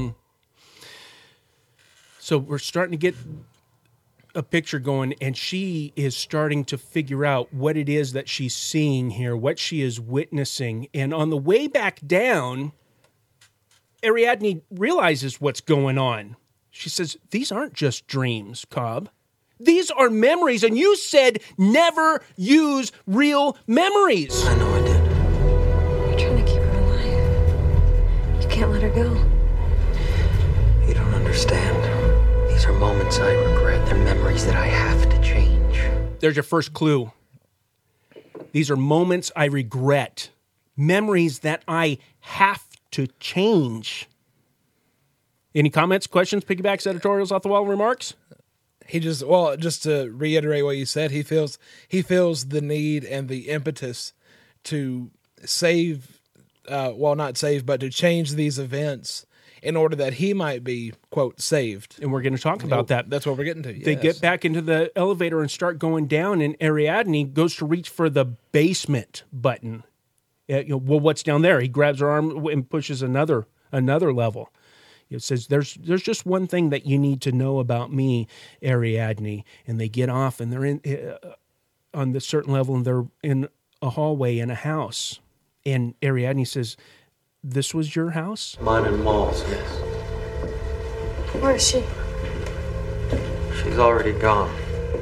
So we're starting to get a picture going, and she is starting to figure out what it is that she's seeing here, what she is witnessing. And on the way back down, Ariadne realizes what's going on. She says, "These aren't just dreams, Cobb. These are memories, and you said never use real memories." I know I did. You're trying to keep her alive. You can't let her go. You don't understand. These are moments I regret. They're memories that I have to change. There's your first clue. These are moments I regret. Memories that I have to change. Any comments, questions, piggybacks, editorials, off the wall remarks? Just to reiterate what you said, he feels the need and the impetus to save, not save, but to change these events in order that he might be, quote, saved. And we're going to talk about that. That's what we're getting to. Yes. They get back into the elevator and start going down, and Ariadne goes to reach for the basement button. What's down there? He grabs her arm and pushes another level. It says, there's just one thing that you need to know about me, Ariadne. And they get off, and they're in on the certain level, and they're in a hallway in a house. And Ariadne says, "This was your house?" Mine and Maul's, yes. Where is she? She's already gone.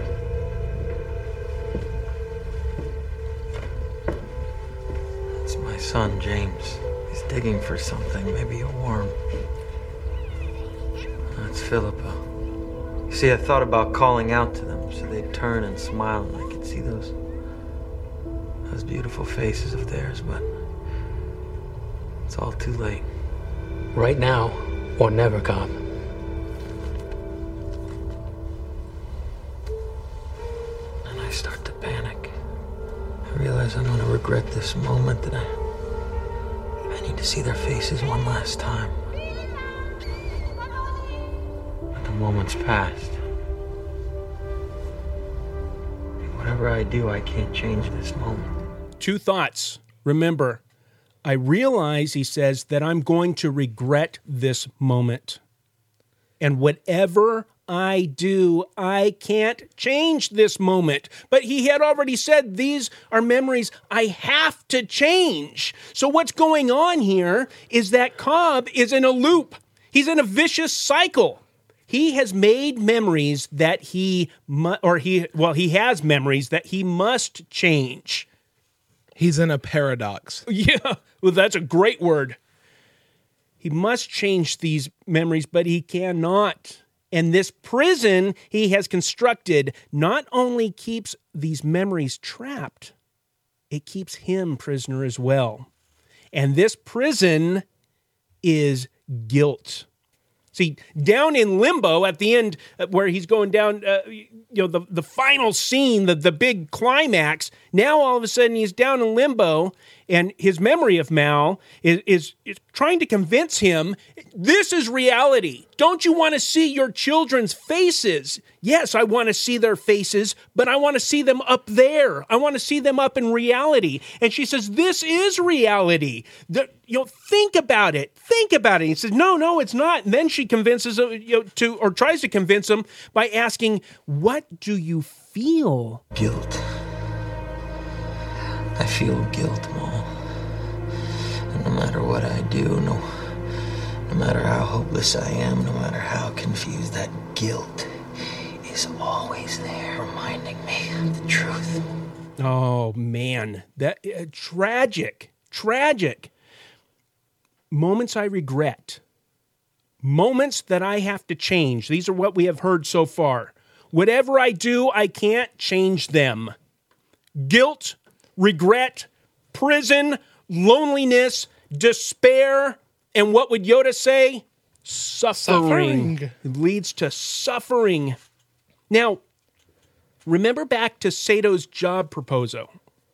It's my son, James. He's digging for something, maybe a worm. That's Philippa. You see, I thought about calling out to them so they'd turn and smile and I could see those beautiful faces of theirs, but it's all too late. Right now or never, Cobb. And I start to panic. I realize I'm going to regret this moment, that I need to see their faces one last time. But the moment's passed. Whatever I do, I can't change this moment. Two thoughts. Remember, I realize, he says, that I'm going to regret this moment. And whatever I do. I can't change this moment. But he had already said, these are memories I have to change. So what's going on here is that Cobb is in a loop. He's in a vicious cycle. He has made memories that he has memories that he must change. He's in a paradox. Yeah, well, that's a great word. He must change these memories, but he cannot. And this prison he has constructed not only keeps these memories trapped, it keeps him prisoner as well. And this prison is guilt. See, down in limbo at the end, where he's going down, the final scene, the big climax, now all of a sudden he's down in limbo, and his memory of Mal is trying to convince him, this is reality. Don't you want to see your children's faces? Yes, I want to see their faces, but I want to see them up there. I want to see them up in reality. And she says, this is reality. Think about it. Think about it. He says, no, it's not. And then she convinces him, tries to convince him by asking, what do you feel? Guilt. I feel guilt, Mom. And no matter what I do, no matter how hopeless I am, no matter how confused, that guilt is always there, reminding me of the truth. Oh, man. That tragic. Moments I regret. Moments that I have to change. These are what we have heard so far. Whatever I do, I can't change them. Guilt, regret, prison, loneliness, despair, and what would Yoda say? Suffering. It leads to suffering. Now, remember back to Sato's job proposal.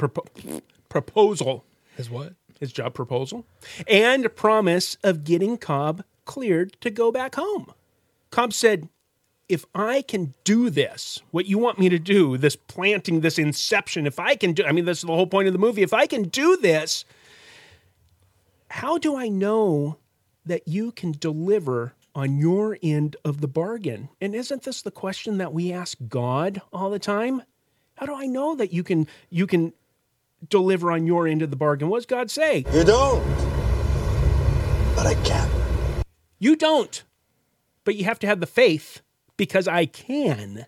His what? His job proposal. And promise of getting Cobb cleared to go back home. Cobb said, if I can do this, what you want me to do, this planting, this inception, if I can do, this is the whole point of the movie. If I can do this, how do I know that you can deliver on your end of the bargain? And isn't this the question that we ask God all the time? How do I know that you can deliver on your end of the bargain? What does God say? You don't, but I can. You don't, but you have to have the faith, because I can.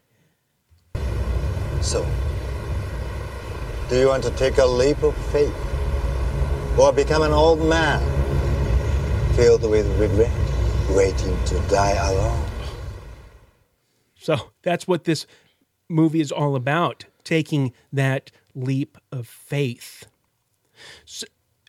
So, do you want to take a leap of faith? Or become an old man, filled with regret, waiting to die alone? So that's what this movie is all about, taking that leap of faith. So,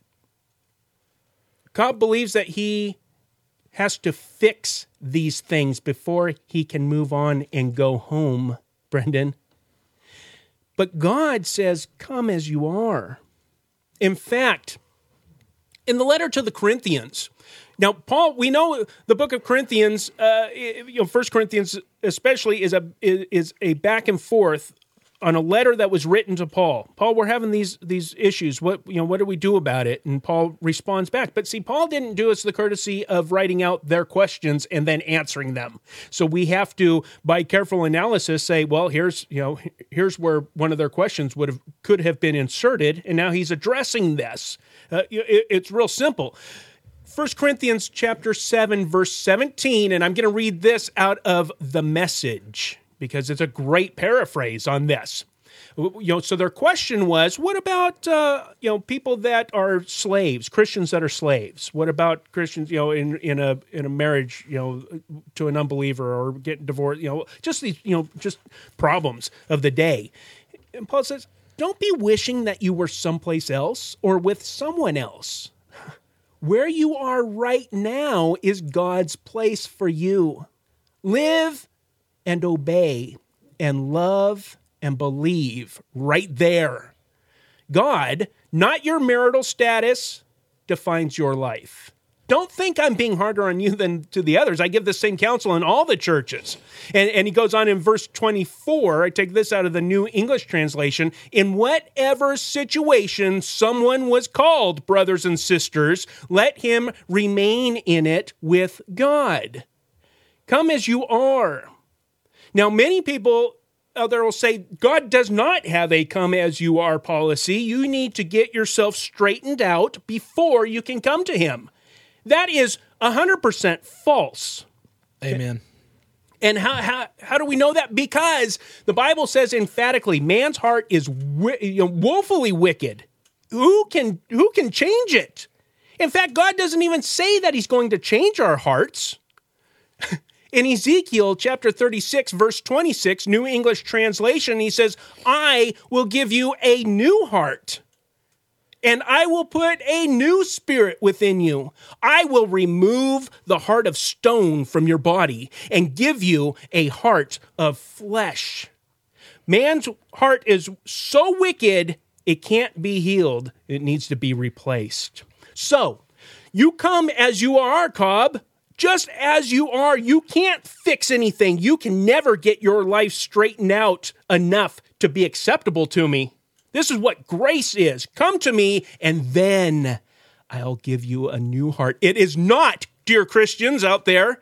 Cobb believes that he has to fix these things before he can move on and go home, Brendan. But God says, come as you are. In fact, in the letter to the Corinthians, now, Paul, we know the book of Corinthians, 1 Corinthians especially, is a back and forth on a letter that was written to Paul. Paul, we're having these issues. What do we do about it? And Paul responds back. But see, Paul didn't do us the courtesy of writing out their questions and then answering them. So we have to, by careful analysis, say, well, here's where one of their questions could have been inserted, and now he's addressing this. It's real simple. 1 Corinthians chapter 7, verse 17, and I'm going to read this out of the Message, because it's a great paraphrase on this. So their question was, what about people that are slaves, Christians that are slaves? What about Christians, in a marriage, to an unbeliever, or getting divorced? Just these, just problems of the day. And Paul says, don't be wishing that you were someplace else or with someone else. Where you are right now is God's place for you. Live and obey and love and believe right there. God, not your marital status, defines your life. Don't think I'm being harder on you than to the others. I give the same counsel in all the churches. And he goes on in verse 24, I take this out of the New English Translation, in whatever situation someone was called, brothers and sisters, let him remain in it with God. Come as you are. Now, many people out there will say, God does not have a come as you are policy. You need to get yourself straightened out before you can come to him. That is 100% false. Amen. And how do we know that? Because the Bible says emphatically, man's heart is woefully wicked. Who can change it? In fact, God doesn't even say that he's going to change our hearts. In Ezekiel chapter 36, verse 26, New English Translation, he says, I will give you a new heart, and I will put a new spirit within you. I will remove the heart of stone from your body and give you a heart of flesh. Man's heart is so wicked, it can't be healed. It needs to be replaced. So, you come as you are, Cobb. Just as you are. You can't fix anything. You can never get your life straightened out enough to be acceptable to me. This is what grace is. Come to me, and then I'll give you a new heart. It is not, dear Christians out there,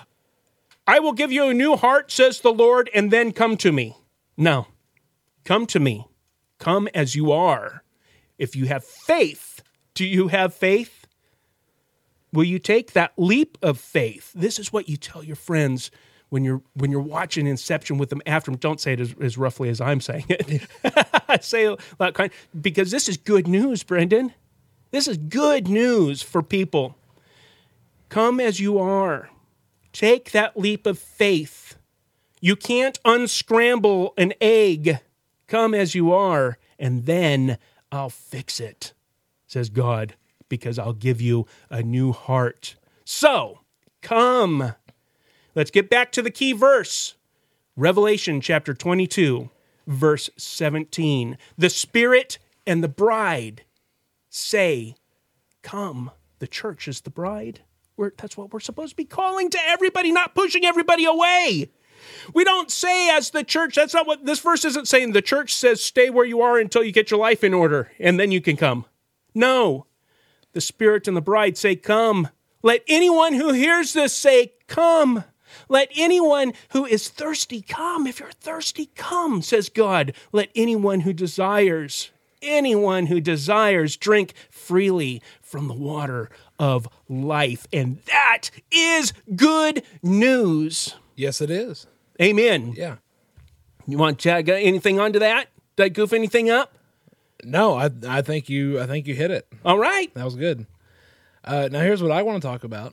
I will give you a new heart, says the Lord, and then come to me. No. Come to me. Come as you are. If you have faith, do you have faith? Will you take that leap of faith? This is what you tell your friends when you're watching Inception with them after them. Don't say it as roughly as I'm saying it. I say it a lot kind, because this is good news, Brendan. This is good news for people. Come as you are. Take that leap of faith. You can't unscramble an egg. Come as you are, and then I'll fix it, says God, because I'll give you a new heart. So, come. Let's get back to the key verse. Revelation chapter 22, verse 17. The Spirit and the bride say, come. The church is the bride. That's what we're supposed to be calling to everybody, not pushing everybody away. We don't say as the church, that's not what this verse isn't saying. The church says stay where you are until you get your life in order, and then you can come. No. The Spirit and the bride say, come. Let anyone who hears this say, come. Let anyone who is thirsty come. If you're thirsty, come, says God. Let anyone who desires drink freely from the water of life. And that is good news. Yes, it is. Amen. Yeah. You want to tag anything onto that? Did I goof anything up? No, I think you hit it. All right. That was good. Now here's what I want to talk about.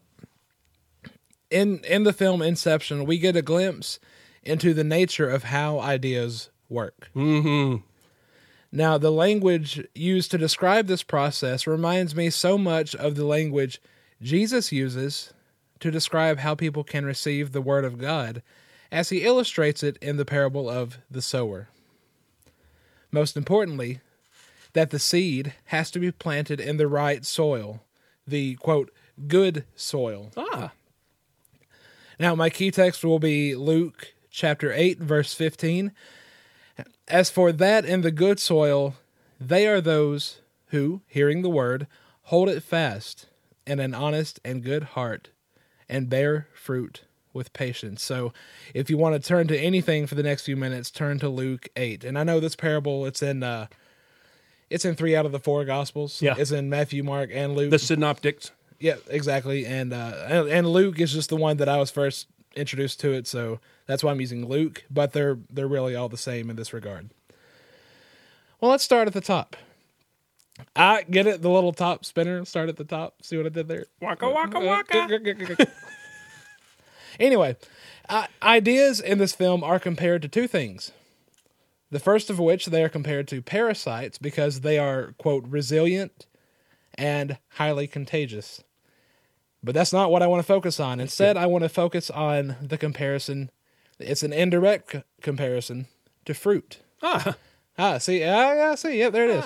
In the film Inception, we get a glimpse into the nature of how ideas work. Mm-hmm. Now, the language used to describe this process reminds me so much of the language Jesus uses to describe how people can receive the Word of God, as he illustrates it in the parable of the sower. Most importantly, that the seed has to be planted in the right soil, the, quote, good soil. Now, my key text will be Luke chapter 8, verse 15. As for that in the good soil, they are those who, hearing the word, hold it fast in an honest and good heart, and bear fruit with patience. So if you want to turn to anything for the next few minutes, turn to Luke 8. And I know this parable, it's in 3 out of the 4 Gospels. Yeah. It's in Matthew, Mark, and Luke. The synoptics. Yeah, exactly. And Luke is just the one that I was first introduced to it, so that's why I'm using Luke, but they're really all the same in this regard. Well, let's start at the top. I get it, the little top spinner, start at the top. See what I did there? Waka, waka, waka. Anyway, ideas in this film are compared to 2 things. The first of which, they are compared to parasites because they are, quote, resilient and highly contagious. But that's not what I want to focus on. Instead, I want to focus on the comparison. It's an indirect comparison to fruit. See. Yeah, there it is.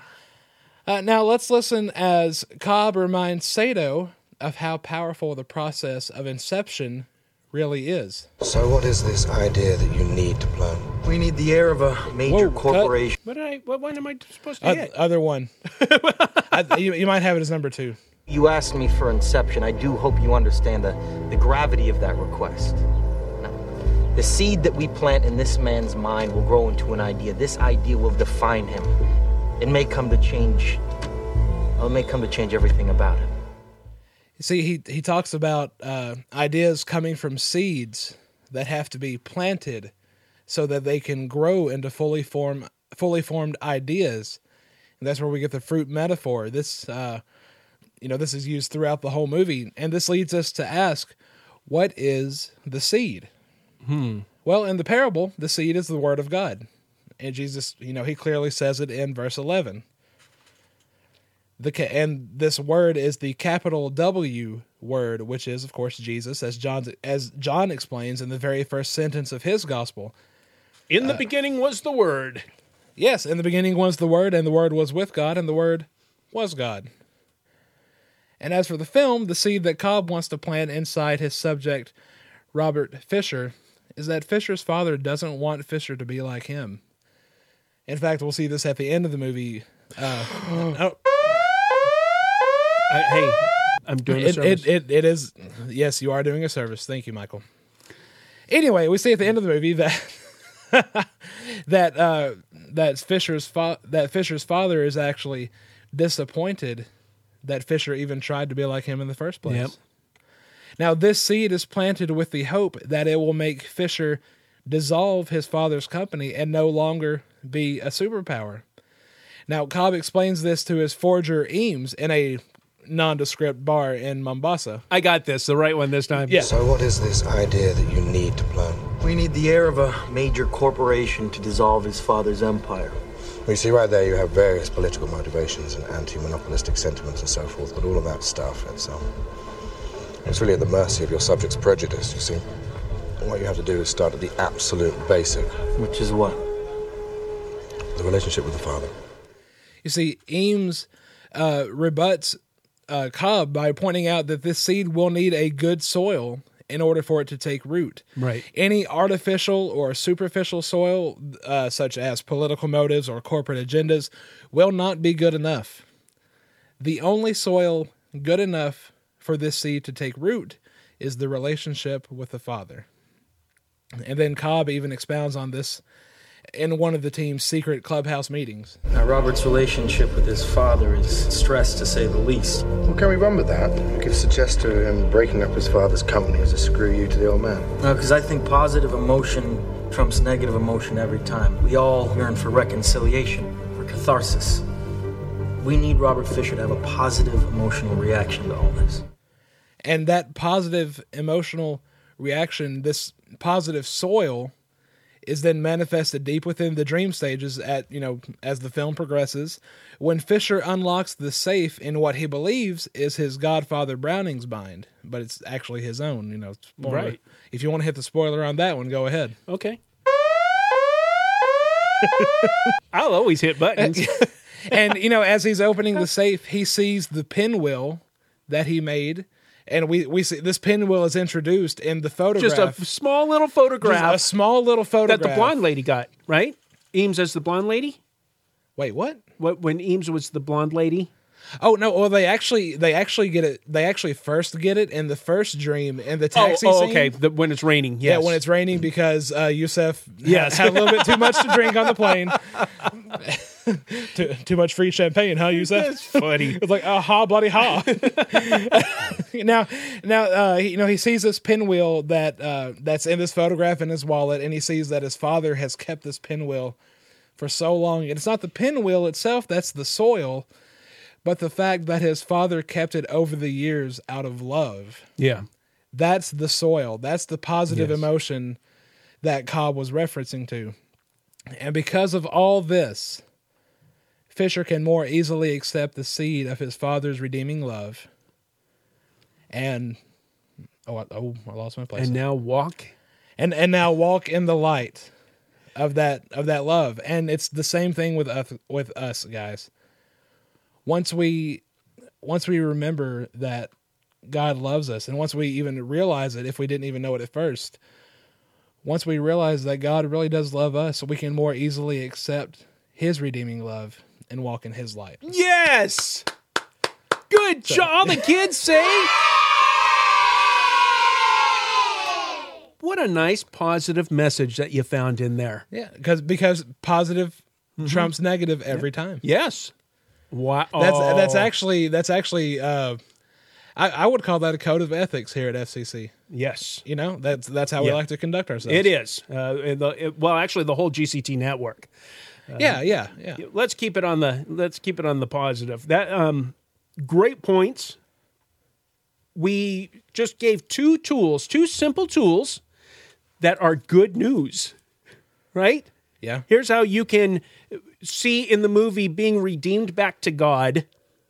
Now let's listen as Cobb reminds Sato of how powerful the process of inception really is. So what is this idea that you need to plant? We need the heir of a major corporation. What one am I supposed to get? Other one. You might have it as number 2. You asked me for Inception. I do hope you understand the gravity of that request. Now, The seed that we plant in this man's mind will grow into an idea. This idea will define him. It may come to change. It may come to change everything about him. See, he talks about ideas coming from seeds that have to be planted so that they can grow into fully formed ideas. And that's where we get the fruit metaphor. This, this is used throughout the whole movie, and this leads us to ask, what is the seed? Well, in the parable, the seed is the word of God. And Jesus, he clearly says it in verse 11. And this word is the capital W word, which is, of course, Jesus, as John explains in the very first sentence of his gospel. In the beginning was the Word. Yes, in the beginning was the Word, and the Word was with God, and the Word was God. And as for the film, the seed that Cobb wants to plant inside his subject, Robert Fisher, is that Fisher's father doesn't want Fisher to be like him. In fact, we'll see this at the end of the movie. Hey, I'm doing a service. It is, yes, you are doing a service. Thank you, Michael. Anyway, we see at the end of the movie that that Fisher's father is actually disappointed that Fisher even tried to be like him in the first place. Yep. Now, this seed is planted with the hope that it will make Fisher dissolve his father's company and no longer be a superpower. Now, Cobb explains this to his forger Eames in a nondescript bar in Mombasa. I got this, the right one this time. Yeah. So what is this idea that you need to plan? We need the heir of a major corporation to dissolve his father's empire. Well, you see, right there you have various political motivations and anti-monopolistic sentiments and so forth, but all of that stuff, it's really at the mercy of your subject's prejudice, you see. And what you have to do is start at the absolute basic. Which is what? The relationship with the father. You see, Eames rebuts Cobb by pointing out that this seed will need a good soil in order for it to take root. Right. Any artificial or superficial soil, such as political motives or corporate agendas, will not be good enough. The only soil good enough for this seed to take root is the relationship with the Father. And then Cobb even expounds on this in one of the team's secret clubhouse meetings. Now, Robert's relationship with his father is stressed, to say the least. Well, can we run with that? We could suggest to him breaking up his father's company as a screw you to the old man. No, because I think positive emotion trumps negative emotion every time. We all yearn for reconciliation, for catharsis. We need Robert Fisher to have a positive emotional reaction to all this. And that positive emotional reaction, this positive soil, is then manifested deep within the dream stages as the film progresses, when Fisher unlocks the safe in what he believes is his godfather Browning's mind, but it's actually his own, spoiler. Right. If you want to hit the spoiler on that one, go ahead. Okay. I'll always hit buttons. And, as he's opening the safe, he sees the pinwheel that he made. And we see this pinwheel is introduced in the photograph. Just a small little photograph. Just a small little photograph. That the blonde lady got, right? Eames as the blonde lady? Wait, what? When Eames was the blonde lady? Oh, no. Well, they actually get it. They actually first get it in the first dream in the taxi scene. Okay. When it's raining, yes. Yeah, when it's raining because Yusef had a little bit too much to drink on the plane. Too much free champagne, huh, Yusef? That's funny. It's like, ha, bloody ha. Now, he sees this pinwheel that's in this photograph in his wallet, and he sees that his father has kept this pinwheel for so long. And it's not the pinwheel itself that's the soil, but the fact that his father kept it over the years out of love. Yeah. That's the soil. That's the positive emotion that Cobb was referencing to. And because of all this, Fisher can more easily accept the seed of his father's redeeming love. And I lost my place. And now walk. And now walk in the light of that love. And it's the same thing with us, guys. Once we remember that God loves us, and once we even realize it, if we didn't even know it at first, once we realize that God really does love us, we can more easily accept his redeeming love and walk in his light. Yes! Good job. All the kids say... What a nice positive message that you found in there. Yeah, because positive trumps negative every time. Yes. Wow. That's actually I would call that a code of ethics here at FCC. Yes. You know, that's how we like to conduct ourselves. It is. Actually, the whole GCT network. Yeah. Let's keep it on the positive. That great points. We just gave two simple tools that are good news, right? Yeah. Here's how you can see in the movie being redeemed back to God.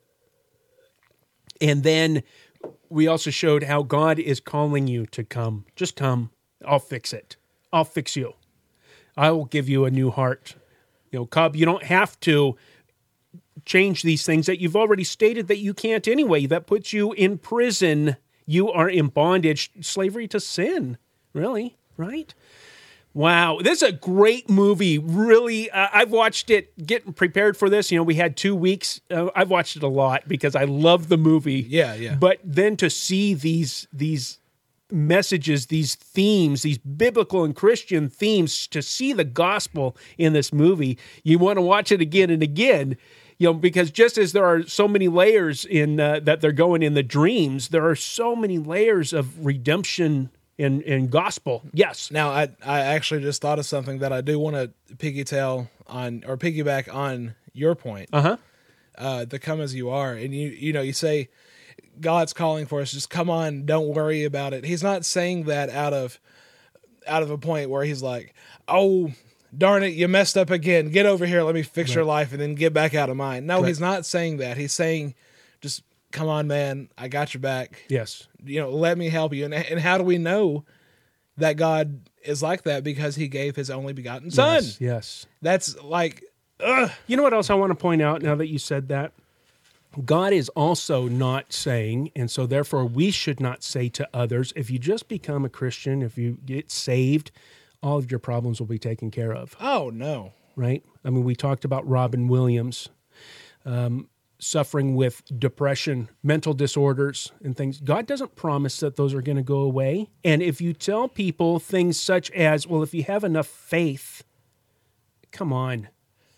And then we also showed how God is calling you to come. Just come. I'll fix it. I'll fix you. I will give you a new heart. Cub, you don't have to change these things that you've already stated that you can't anyway. That puts you in prison. You are in bondage, slavery to sin. Really, right? Wow, this is a great movie. Really, I've watched it getting prepared for this. We had 2 weeks. I've watched it a lot because I love the movie. Yeah. But then to see these messages, these themes, these biblical and Christian themes, to see the gospel in this movie, you want to watch it again and again. Because just as there are so many layers in that they're going in the dreams, there are so many layers of redemption in gospel. Yes. Now, I actually just thought of something that I do want to piggyback on your point. The come as you are. And you say God's calling for us, just come on, don't worry about it. He's not saying that out of a point where he's like, oh, darn it, you messed up again. Get over here, let me fix your life, and then get back out of mine. No, he's not saying that. He's saying, just come on, man, I got your back. Yes. Let me help you. And how do we know that God is like that? Because he gave his only begotten son. Yes. That's like, ugh. You know what else I want to point out now that you said that? God is also not saying, and so therefore we should not say to others, if you just become a Christian, if you get saved, all of your problems will be taken care of. Oh, no. Right? I mean, we talked about Robin Williams suffering with depression, mental disorders, and things. God doesn't promise that those are going to go away. And if you tell people things such as, well, if you have enough faith, come on.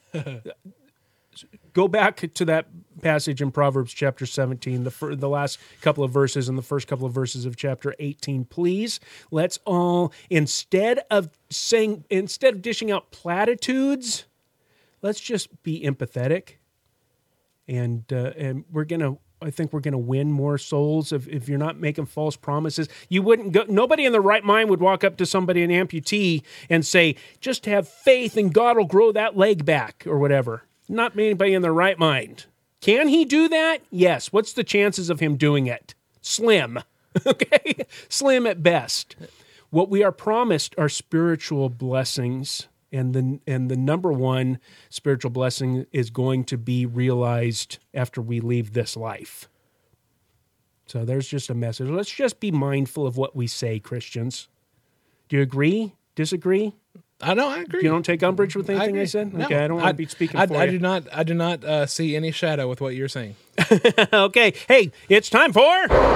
Go back to that passage in Proverbs chapter 17, the last couple of verses and the first couple of verses of chapter 18. Please, let's all, instead of dishing out platitudes, let's just be empathetic. And I think we're gonna win more souls if you're not making false promises. You wouldn't go. Nobody in their right mind would walk up to somebody, an amputee, and say, "Just have faith, and God will grow that leg back," or whatever. Not anybody in their right mind. Can he do that? Yes. What's the chances of him doing it? Slim. Okay? Slim at best. What we are promised are spiritual blessings, and the number one spiritual blessing is going to be realized after we leave this life. So there's just a message. Let's just be mindful of what we say, Christians. Do you agree? Disagree? I know, I agree. You don't take umbrage with anything I said? No, okay, I don't want to be speaking for you. I do not see any shadow with what you're saying. Okay. Hey, it's time for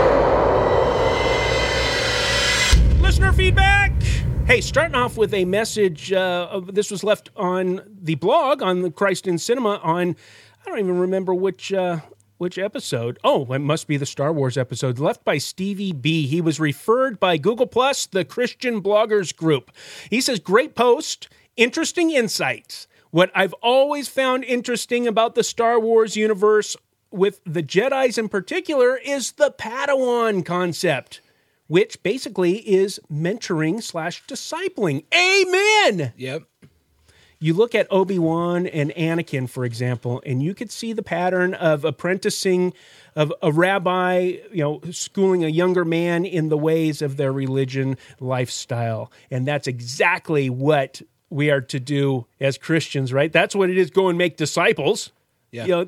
listener feedback. Hey, starting off with a message. This was left on the blog on the Christ in Cinema on, I don't even remember which episode. Oh, it must be the Star Wars episode, left by Stevie B. He was referred by Google Plus, the Christian bloggers group. He says, great post, interesting insights. What I've always found interesting about the Star Wars universe, with the Jedis in particular, is the Padawan concept, which basically is mentoring/discipling. Amen! Yep. You look at Obi-Wan and Anakin, for example, and you could see the pattern of apprenticing of a rabbi, schooling a younger man in the ways of their religion lifestyle. And that's exactly what we are to do as Christians, right? That's what it is. Go and make disciples. Yeah.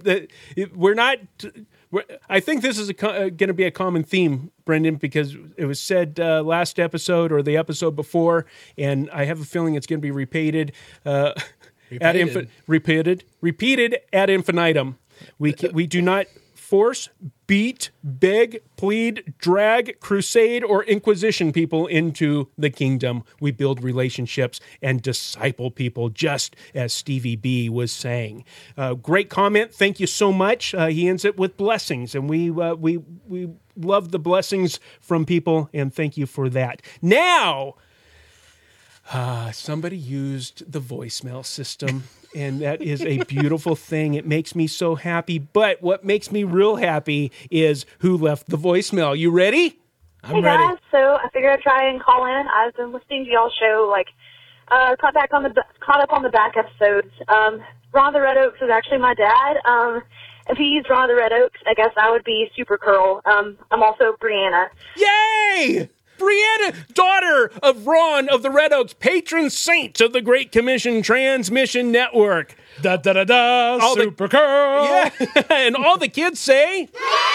I think this is going to be a common theme, Brendan, because it was said last episode or the episode before, and I have a feeling it's going to be repeated ad infinitum. We do not force, beat, beg, plead, drag, crusade, or inquisition people into the kingdom. We build relationships and disciple people, just as Stevie B was saying. Great comment. Thank you so much. He ends it with blessings, and we love the blessings from people, and thank you for that. Now, somebody used the voicemail system. And that is a beautiful thing. It makes me so happy. But what makes me real happy is who left the voicemail. You ready? I'm ready. Hey guys, so I figured I'd try and call in. I've been listening to y'all's show, caught up on the back episodes. Ron of the Red Oaks is actually my dad. If he's Ron of the Red Oaks, I guess I would be Super Curl. I'm also Brianna. Yay! Brianna, daughter of Ron of the Red Oaks, patron saint of the Great Commission Transmission Network. Da da da da, Super Curl. Yeah, and all the kids say.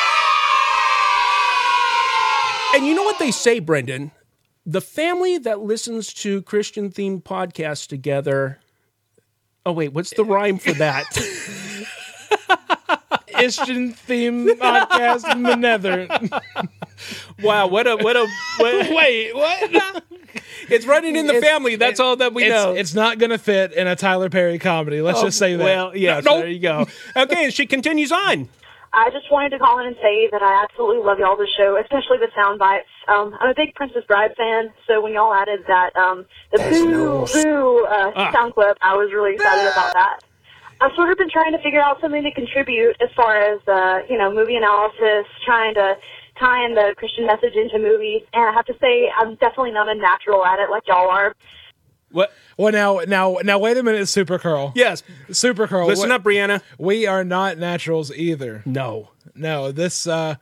And you know what they say, Brendan? The family that listens to Christian-themed podcasts together. Oh, wait, what's the rhyme for that? Christian-themed podcast in the nether. Wow, what wait, what? It's running in the family. That's all that we know. It's not going to fit in a Tyler Perry comedy. Let's just say that. Well, yeah, so there you go. Okay, she continues on. I just wanted to call in and say that I absolutely love y'all's show, especially the sound bites. I'm a big Princess Bride fan, so when y'all added that the boo sound clip, I was really excited about that. I've sort of been trying to figure out something to contribute as far as movie analysis, trying to tie in the Christian message into movies, and I have to say I'm definitely not a natural at it like y'all are. What? Well, now, wait a minute, Super Curl. Yes, Super Curl. Listen up, Brianna. We are not naturals either. No. This. I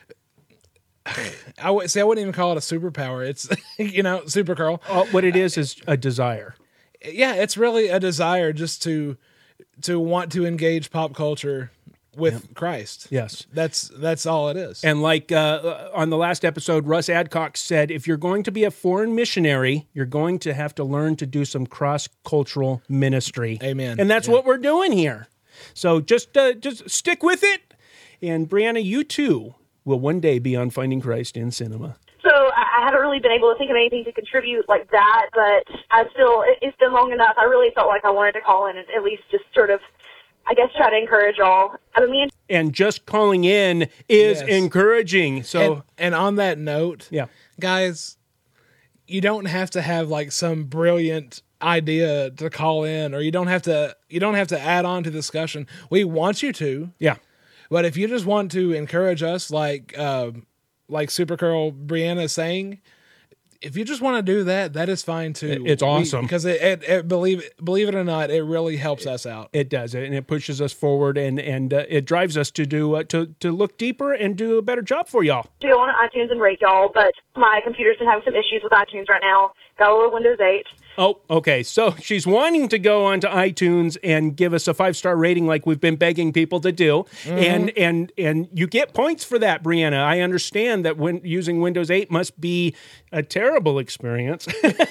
wouldn't even call it a superpower. It's Super Curl. What it is a desire. Yeah, it's really a desire just to want to engage pop culture with Christ. Yes. That's all it is. And like on the last episode, Russ Adcock said, if you're going to be a foreign missionary, you're going to have to learn to do some cross-cultural ministry. Amen. And that's what we're doing here. So just stick with it. And Brianna, you too will one day be on Finding Christ in cinema. So I haven't really been able to think of anything to contribute like that, but it's been long enough. I really felt like I wanted to call in and at least just sort of, I guess, try to encourage y'all. And just calling in is encouraging. So, and on that note, guys, you don't have to have like some brilliant idea to call in, or you don't have to add on to the discussion. We want you to, but if you just want to encourage us, like Super Curl Brianna is saying, if you just want to do that, that is fine too. It's awesome because it believe it or not, it really helps us out. It does, and it pushes us forward, and it drives us to do to look deeper and do a better job for y'all. Go on iTunes and rate y'all, but my computer's been having some issues with iTunes right now. Got a little Windows 8. Oh, okay. So she's wanting to go onto iTunes and give us a 5-star rating like we've been begging people to do. Mm-hmm. And you get points for that, Brianna. I understand that when using Windows 8 must be a terrible experience.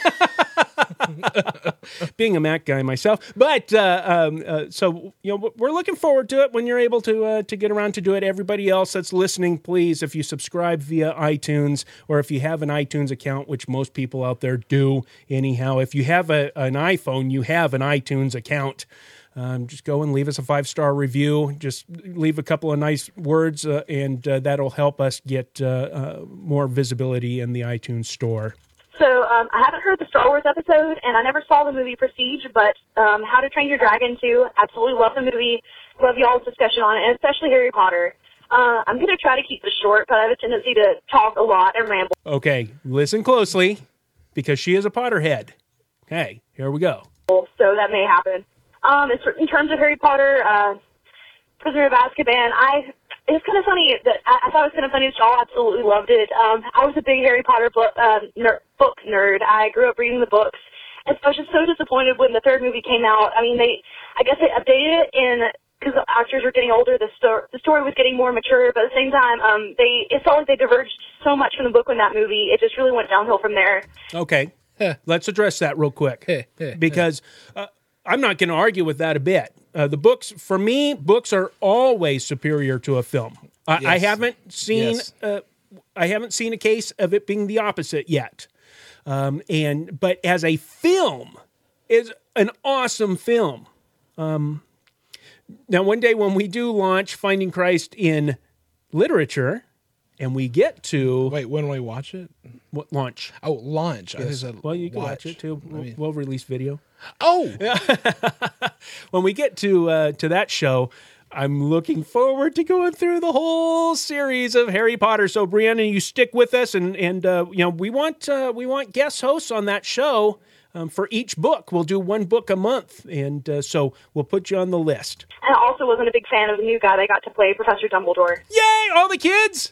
Being a Mac guy myself. But so we're looking forward to it when you're able to get around to do it. Everybody else that's listening, please, if you subscribe via iTunes or if you have an iTunes account, which most people out there do anyhow, if you have an iPhone, you have an iTunes account. Just go and leave us a 5-star review. Just leave a couple of nice words, and that'll help us get more visibility in the iTunes store. So I haven't heard the Star Wars episode, and I never saw the movie Prestige, but How to Train Your Dragon 2, absolutely love the movie. Love y'all's discussion on it, and especially Harry Potter. I'm going to try to keep this short, but I have a tendency to talk a lot and ramble. Okay, listen closely, because she is a Potterhead. Okay, here we go. So that may happen. In terms of Harry Potter, Prisoner of Azkaban, it's kind of funny that I thought it was kind of funny that y'all absolutely loved it. I was a big Harry Potter book nerd. I grew up reading the books, and so I was just so disappointed when the third movie came out. I mean, I guess they updated it because the actors were getting older. The story was getting more mature, but at the same time, it felt like they diverged so much from the book in that movie. It just really went downhill from there. Okay, let's address that real quick because I'm not going to argue with that a bit. The books, for me, books are always superior to a film. I Yes. haven't seen Yes. I haven't seen a case of it being the opposite yet. But as a film, is an awesome film. Now, one day when we do launch Finding Christ in literature, and we get to when we watch it, what launch? Oh, launch. I Yes. said Well, you can watch. watch it too. I mean- We'll release video. Oh, When we get to that show, I'm looking forward to going through the whole series of Harry Potter. So, Brianna, you stick with us, and we want guest hosts on that show for each book. We'll do one book a month, and so we'll put you on the list. And I also wasn't a big fan of the new guy that got to play Professor Dumbledore. Yay! All the kids.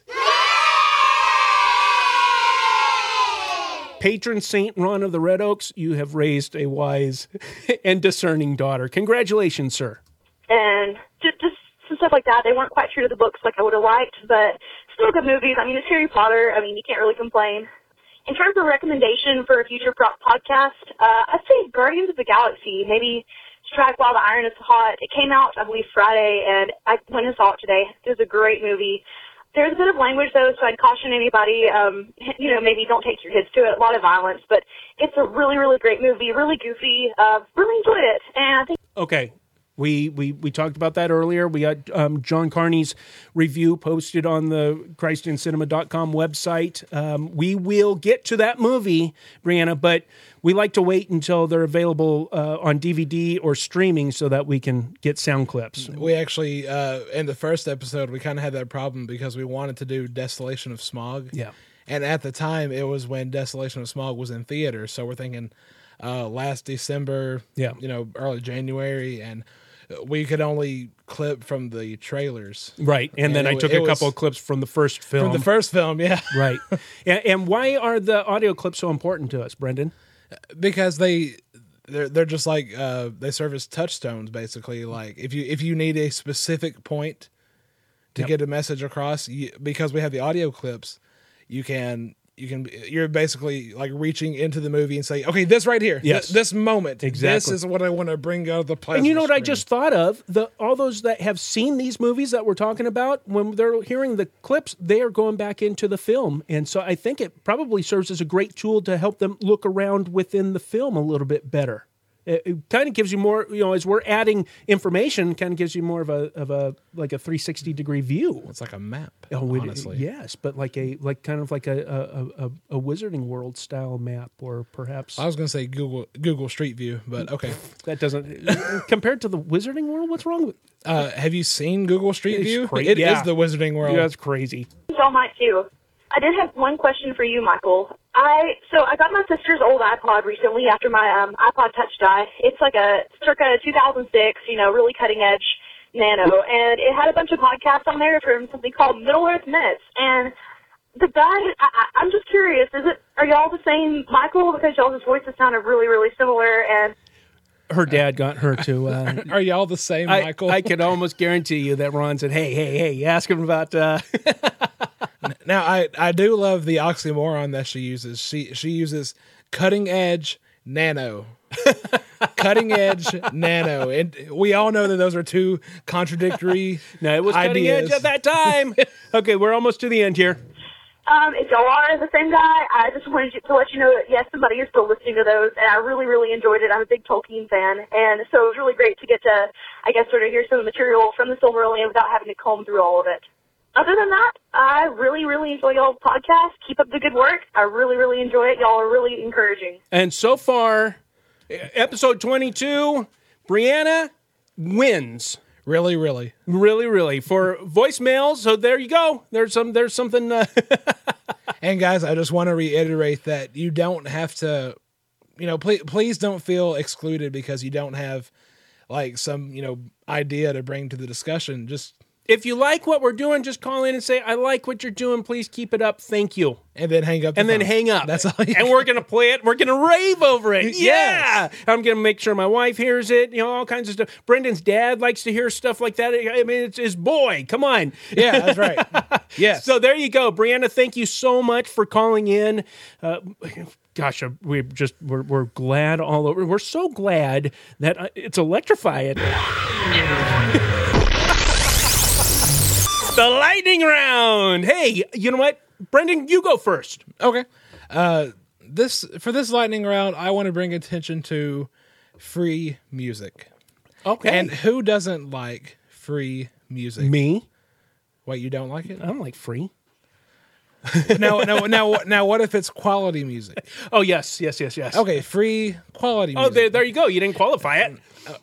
Patron Saint Ron of the Red Oaks, you have raised a wise and discerning daughter. Congratulations, sir. And just some stuff like that. They weren't quite true to the books like I would have liked, but still good movies. I mean, it's Harry Potter. I mean, you can't really complain. In terms of recommendation for a future podcast, I'd say Guardians of the Galaxy. Maybe Strike While the Iron is Hot. It came out, I believe, Friday, and I went and saw it today. It was a great movie. There's a bit of language, though, so I'd caution anybody, maybe don't take your kids to it. A lot of violence, but it's a really, really great movie, really goofy. Really enjoyed it, and I think... Okay. We talked about that earlier. We got John Carney's review posted on the ChristinCinema.com website. We will get to that movie, Brianna, but we like to wait until they're available on DVD or streaming so that we can get sound clips. We actually, in the first episode, we kind of had that problem because we wanted to do Desolation of Smog. Yeah. And at the time, it was when Desolation of Smog was in theaters. So we're thinking last December, early January, and we could only clip from the trailers. Right. And then I took a couple of clips from the first film. From the first film, yeah. Right. And why are the audio clips so important to us, Brendan? Because they're just like they serve as touchstones, basically. Like if you need a specific point to get a message across, because we have the audio clips, you're basically like reaching into the movie and say, okay, this right here, yes, this moment, exactly. This is what I want to bring out of the plasma. And you know what screen. I just thought of? All those that have seen these movies that we're talking about, when they're hearing the clips, they are going back into the film. And so I think it probably serves as a great tool to help them look around within the film a little bit better. It kind of gives you more, as we're adding information, kind of gives you more of a like a 360-degree view. It's like a map, honestly. Yes, but like a Wizarding World style map, or perhaps I was going to say Google Street View, but okay, that doesn't compared to the Wizarding World. What's wrong with? Have you seen Google Street View? It is the Wizarding World. Yeah, that's crazy. Y'all might too. I did have one question for you, Michael. I got my sister's old iPod recently after my iPod Touch died. It's like a circa 2006, really cutting edge nano, and it had a bunch of podcasts on there from something called Middle Earth Myths. And the guy, I'm just curious, are y'all the same Michael? Because y'all's voices sounded really, really similar, and her dad got her to. Are y'all the same, Michael? I could almost guarantee you that Ron said, "Hey, ask him about." Now, I do love the oxymoron that she uses. She uses cutting edge nano. Cutting edge nano. And we all know that those are two contradictory No, it was ideas. cutting edge at that time. Okay, we're almost to the end here. If y'all are the same guy, I just wanted to let you know that, yes, somebody is still listening to those, and I really, really enjoyed it. I'm a big Tolkien fan, and so it was really great to get to, I guess, sort of hear some material from the Silmarillion without having to comb through all of it. Other than that, I really, really enjoy y'all's podcast. Keep up the good work. I really, really enjoy it. Y'all are really encouraging. And so far, episode 22, Brianna wins. Really For voicemails. So there you go. There's something. And guys, I just want to reiterate that you don't have to, please don't feel excluded because you don't have like some, idea to bring to the discussion. Just if you like what we're doing, just call in and say, I like what you're doing. Please keep it up. Thank you. And then hang up. Hang up. That's all. And we're going to play it. We're going to rave over it. Yes. Yeah. I'm going to make sure my wife hears it. All kinds of stuff. Brendan's dad likes to hear stuff like that. I mean, it's his boy. Come on. Yeah, that's right. Yes. So there you go. Brianna, thank you so much for calling in. Gosh, we're glad all over. We're so glad that it's electrifying. The lightning round. Hey, you know what? Brendan, you go first. Okay. For this lightning round, I want to bring attention to free music. Okay. And who doesn't like free music? Me. Wait, you don't like it? I don't like free. Now, what if it's quality music? Oh, yes. Okay, free quality music. Oh, there you go. You didn't qualify it.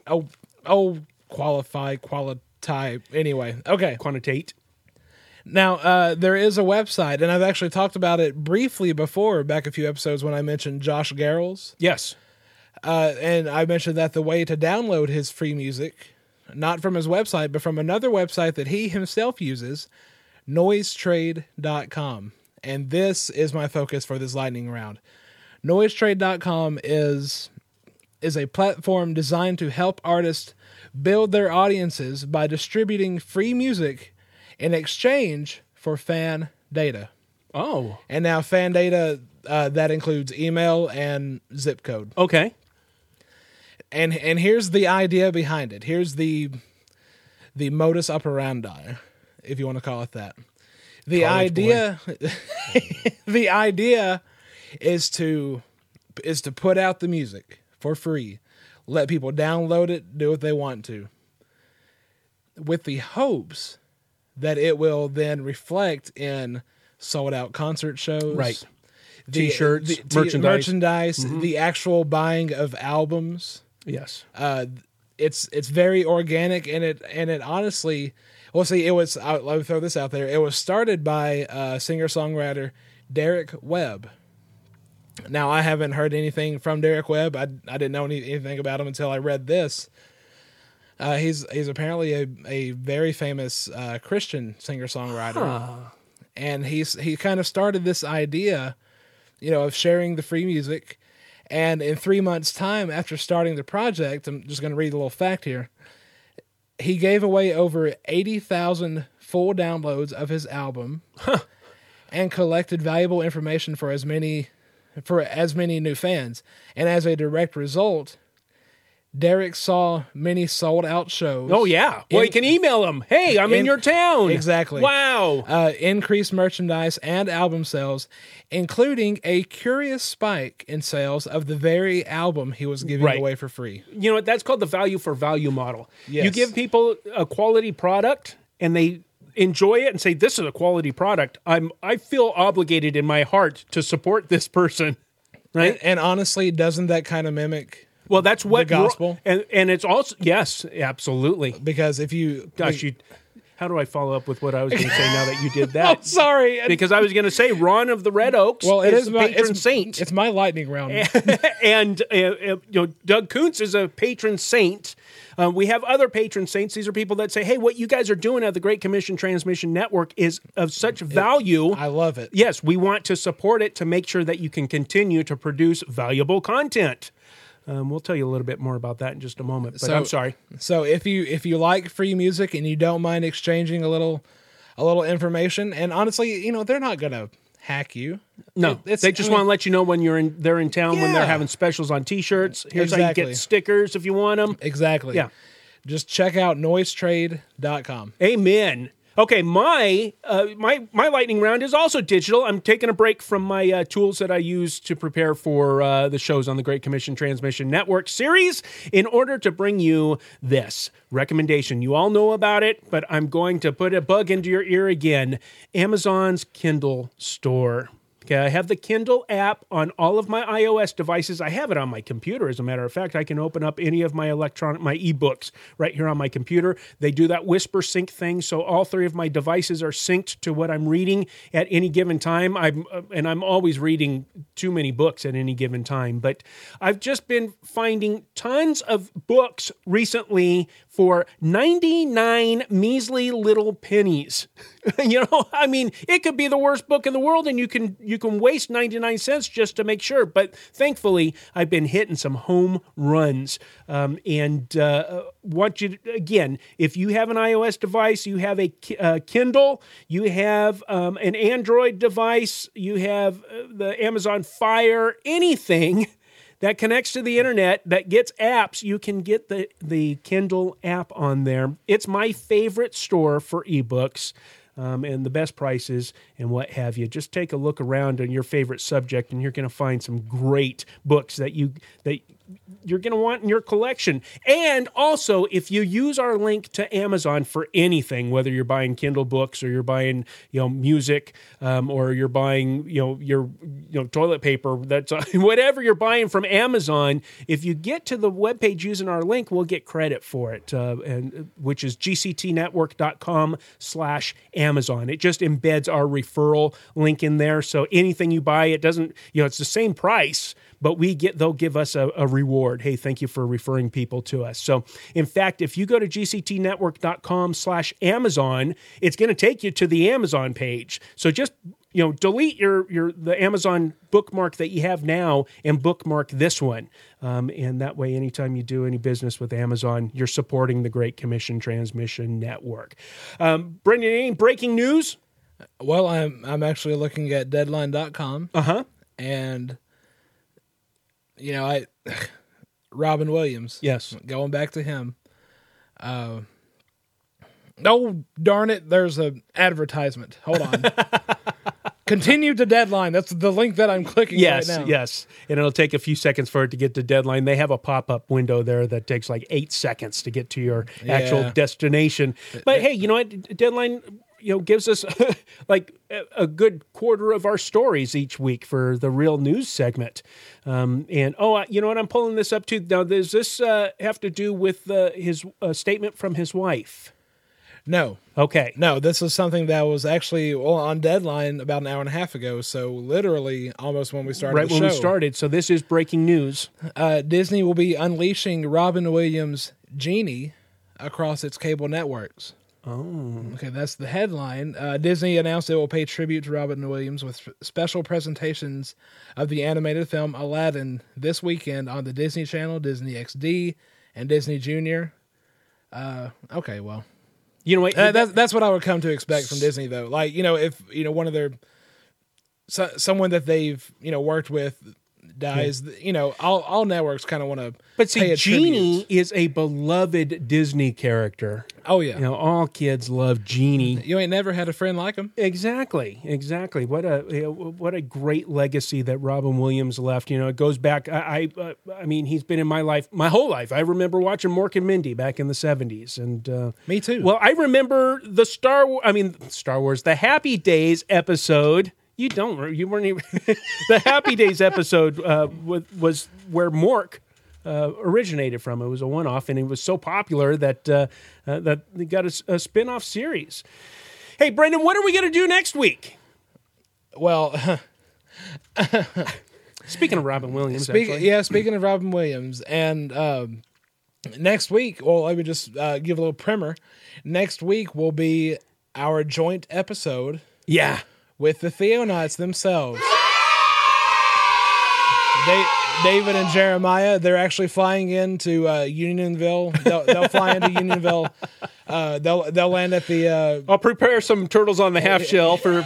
Quality. Anyway, okay. Quantitate. Now, there is a website, and I've actually talked about it briefly before, back a few episodes when I mentioned Josh Garrels. Yes. And I mentioned that the way to download his free music, not from his website, but from another website that he himself uses, noisetrade.com. And this is my focus for this lightning round. Noisetrade.com is a platform designed to help artists build their audiences by distributing free music in exchange for fan data. Oh. And now fan data, that includes email and zip code. Okay. And here's the idea behind it. Here's the modus operandi, if you want to call it that. The idea is to put out the music for free, let people download it, do what they want to, with the hopes that it will then reflect in sold out concert shows, right? T-shirts, merchandise, mm-hmm. The actual buying of albums. Yes. It's very organic, and it honestly, well, see, it was. Let me throw this out there. It was started by singer-songwriter Derek Webb. Now, I haven't heard anything from Derek Webb. I didn't know anything about him until I read this. He's apparently a very famous Christian singer-songwriter, and he kind of started this idea, of sharing the free music. And in 3 months' time after starting the project, I'm just going to read a little fact here. He gave away over 80,000 full downloads of his album, and collected valuable information for as many new fans. And as a direct result, Derek saw many sold out shows. Oh, yeah. Well, you can email them. Hey, I'm in your town. Exactly. Wow. Increased merchandise and album sales, including a curious spike in sales of the very album he was giving away for free. You know what? That's called the value for value model. Yes. You give people a quality product and they enjoy it and say, this is a quality product. I feel obligated in my heart to support this person. Right? And honestly, doesn't that kind of mimic... Well, that's what the gospel, and it's also yes, absolutely. Because if you, how do I follow up with what I was going to say now that you did that? Oh, sorry, because I was going to say Ron of the Red Oaks. Well, is my patron saint. It's my lightning round, and Doug Kuntz is a patron saint. We have other patron saints. These are people that say, "Hey, what you guys are doing at the Great Commission Transmission Network is of such value. I love it. Yes, we want to support it to make sure that you can continue to produce valuable content." We'll tell you a little bit more about that in just a moment, but I'm sorry. So if you like free music and you don't mind exchanging a little information, and honestly, they're not going to hack you. No, they just want to let you know when they're in town, when they're having specials on T-shirts. Here's how you get stickers if you want them. Exactly. Yeah. Just check out noisetrade.com. Amen. Okay, my lightning round is also digital. I'm taking a break from my tools that I use to prepare for the shows on the Great Commission Transmission Network series in order to bring you this recommendation. You all know about it, but I'm going to put a bug into your ear again. Amazon's Kindle store. Okay, I have the Kindle app on all of my iOS devices. I have it on my computer, as a matter of fact. I can open up any of my my ebooks right here on my computer. They do that whisper sync thing, so all three of my devices are synced to what I'm reading at any given time. I'm always reading too many books at any given time, but I've just been finding tons of books recently for 99 measly little pennies. It could be the worst book in the world, and you can waste 99 cents just to make sure. But thankfully, I've been hitting some home runs. Want you to, again, if you have an iOS device, you have a Kindle, you have an Android device, you have the Amazon Fire, anything that connects to the internet, that gets apps, you can get the Kindle app on there. It's my favorite store for ebooks. and the best prices and what have you. Just take a look around on your favorite subject, and you're going to find some great books that you're going to want in your collection. And also, if you use our link to Amazon for anything, whether you're buying Kindle books or you're buying, music, or you're buying, your toilet paper, that's whatever you're buying from Amazon, if you get to the webpage using our link, we'll get credit for it, and which is gctnetwork.com/Amazon. It just embeds our referral link in there. So anything you buy, it doesn't, it's the same price, but they'll give us a reward. Hey, thank you for referring people to us. So in fact, if you go to gctnetwork.com/Amazon, it's going to take you to the Amazon page. So just, delete the Amazon bookmark that you have now and bookmark this one. And that way, anytime you do any business with Amazon, you're supporting the Great Commission Transmission Network. Brendan, any breaking news? Well, I'm actually looking at Deadline.com. And Robin Williams. Yes. Going back to him. Oh, darn it. There's an advertisement. Hold on. Continue to Deadline. That's the link that I'm clicking right now. Yes. And it'll take a few seconds for it to get to Deadline. They have a pop-up window there that takes like 8 seconds to get to your actual destination. But hey, you know what? Deadline gives us like a good quarter of our stories each week for the real news segment. And you know what? I'm pulling this up too. Now, does this have to do with his statement from his wife? No. Okay. No, this is something that was actually on Deadline about an hour and a half ago. So literally almost when we started the show. Right when we started. So this is breaking news. Disney will be unleashing Robin Williams' Genie across its cable networks. Oh. Okay, that's the headline. Disney announced it will pay tribute to Robin Williams with special presentations of the animated film Aladdin this weekend on the Disney Channel, Disney XD, and Disney Junior. Okay, well. You know what? That's what I would come to expect from Disney, though. Like, if one of their someone that they've worked with dies, all networks kind of want to. But see, Genie is a beloved Disney character. Oh yeah, all kids love Genie. You ain't never had a friend like him. Exactly. What a great legacy that Robin Williams left. It goes back. I mean, he's been in my life, my whole life. I remember watching Mork and Mindy back in the 70s, and me too. Well, I remember the Star Wars, the Happy Days episode. You weren't even the Happy Days episode was where Mork originated from. It was a one-off, and it was so popular that that they got a spin-off series. Hey, Brendan, what are we going to do next week? Well, speaking of Robin Williams, speaking of Robin Williams, and next week, well, let me just give a little primer. Next week will be our joint episode. Yeah. With the Theonauts themselves. David and Jeremiah, they're actually flying into Unionville. They'll fly into Unionville. They'll land at the... I'll prepare some turtles on the half shell for...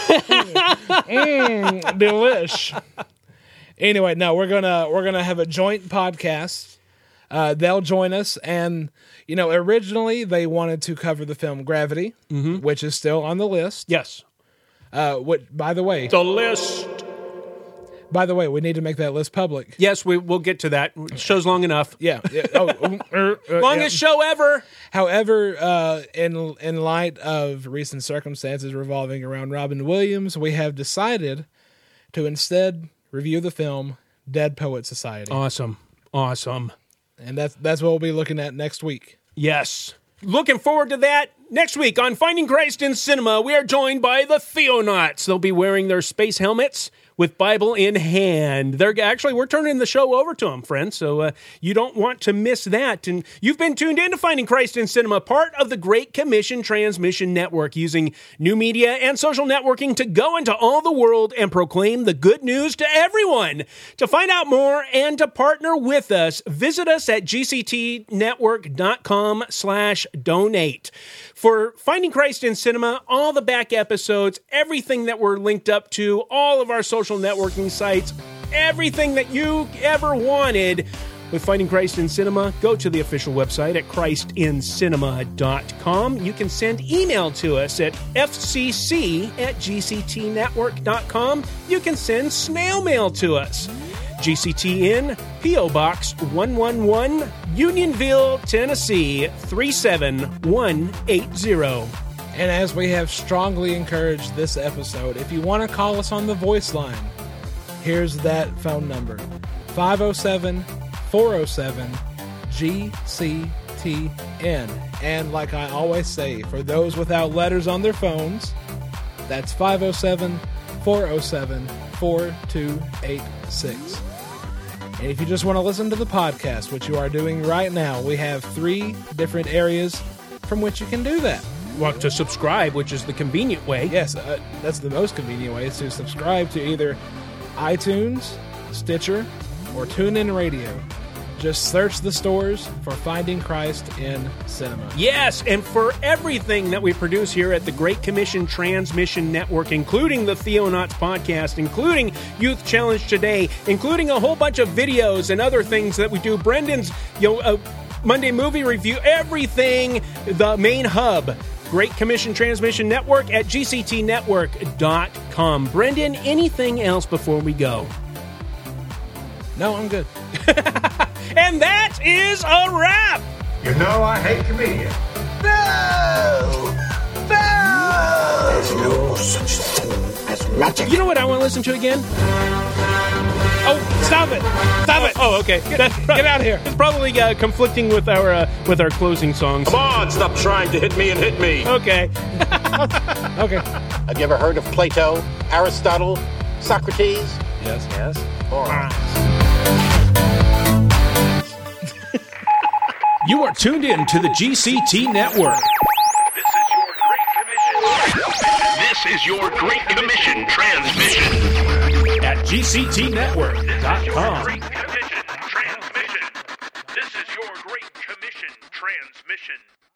Delish. Anyway, no, we're gonna have a joint podcast. They'll join us, and originally they wanted to cover the film Gravity, which is still on the list. Yes. By the way, the list. By the way, we need to make that list public. Yes, we'll get to that. Show's long enough. Yeah. Longest show ever. However, in light of recent circumstances revolving around Robin Williams, we have decided to instead review the film Dead Poet Society. Awesome. And that's what we'll be looking at next week. Yes. Looking forward to that. Next week on Finding Christ in Cinema, we are joined by the Theonauts. They'll be wearing their space helmets with Bible in hand. We're turning the show over to them, friends, so you don't want to miss that. And you've been tuned in to Finding Christ in Cinema, part of the Great Commission Transmission Network, using new media and social networking to go into all the world and proclaim the good news to everyone. To find out more and to partner with us, visit us at gctnetwork.com/donate. For Finding Christ in Cinema, all the back episodes, everything that we're linked up to, all of our social networking sites, everything that you ever wanted, with Fighting Christ in Cinema, go to the official website at christincinema.com. You can send email to us at fcc@gctnetwork.com. You can send snail mail to us. GCTN, P.O. Box 111, Unionville, Tennessee 37180. And as we have strongly encouraged this episode, if you want to call us on the voice line, here's that phone number, 507-407-GCTN. And like I always say, for those without letters on their phones, that's 507-407-4286. And if you just want to listen to the podcast, which you are doing right now, we have 3 different areas from which you can do that. Well, to subscribe, which is the convenient way. Yes, that's the most convenient way, is to subscribe to either iTunes, Stitcher, or TuneIn Radio. Just search the stores for Finding Christ in Cinema. Yes, and for everything that we produce here at the Great Commission Transmission Network, including the Theonauts podcast, including Youth Challenge Today, including a whole bunch of videos and other things that we do, Brendan's Monday movie review, everything, the main hub, Great Commission Transmission Network at gctnetwork.com. Brendan, anything else before we go? No, I'm good. And that is a wrap! You know I hate comedians. No! There's no such thing as magic. You know what I want to listen to again? Oh, stop it! Stop it! Oh, okay. Get out of here. It's probably conflicting with our closing songs. Come on, stop trying to hit me and hit me. Okay. Okay. Have you ever heard of Plato, Aristotle, Socrates? Yes. Yes. All right. You are tuned in to the GCT Network. This is your Great Commission transmission. At GCTnetwork.com. Great Commission transmission. This is your Great Commission transmission.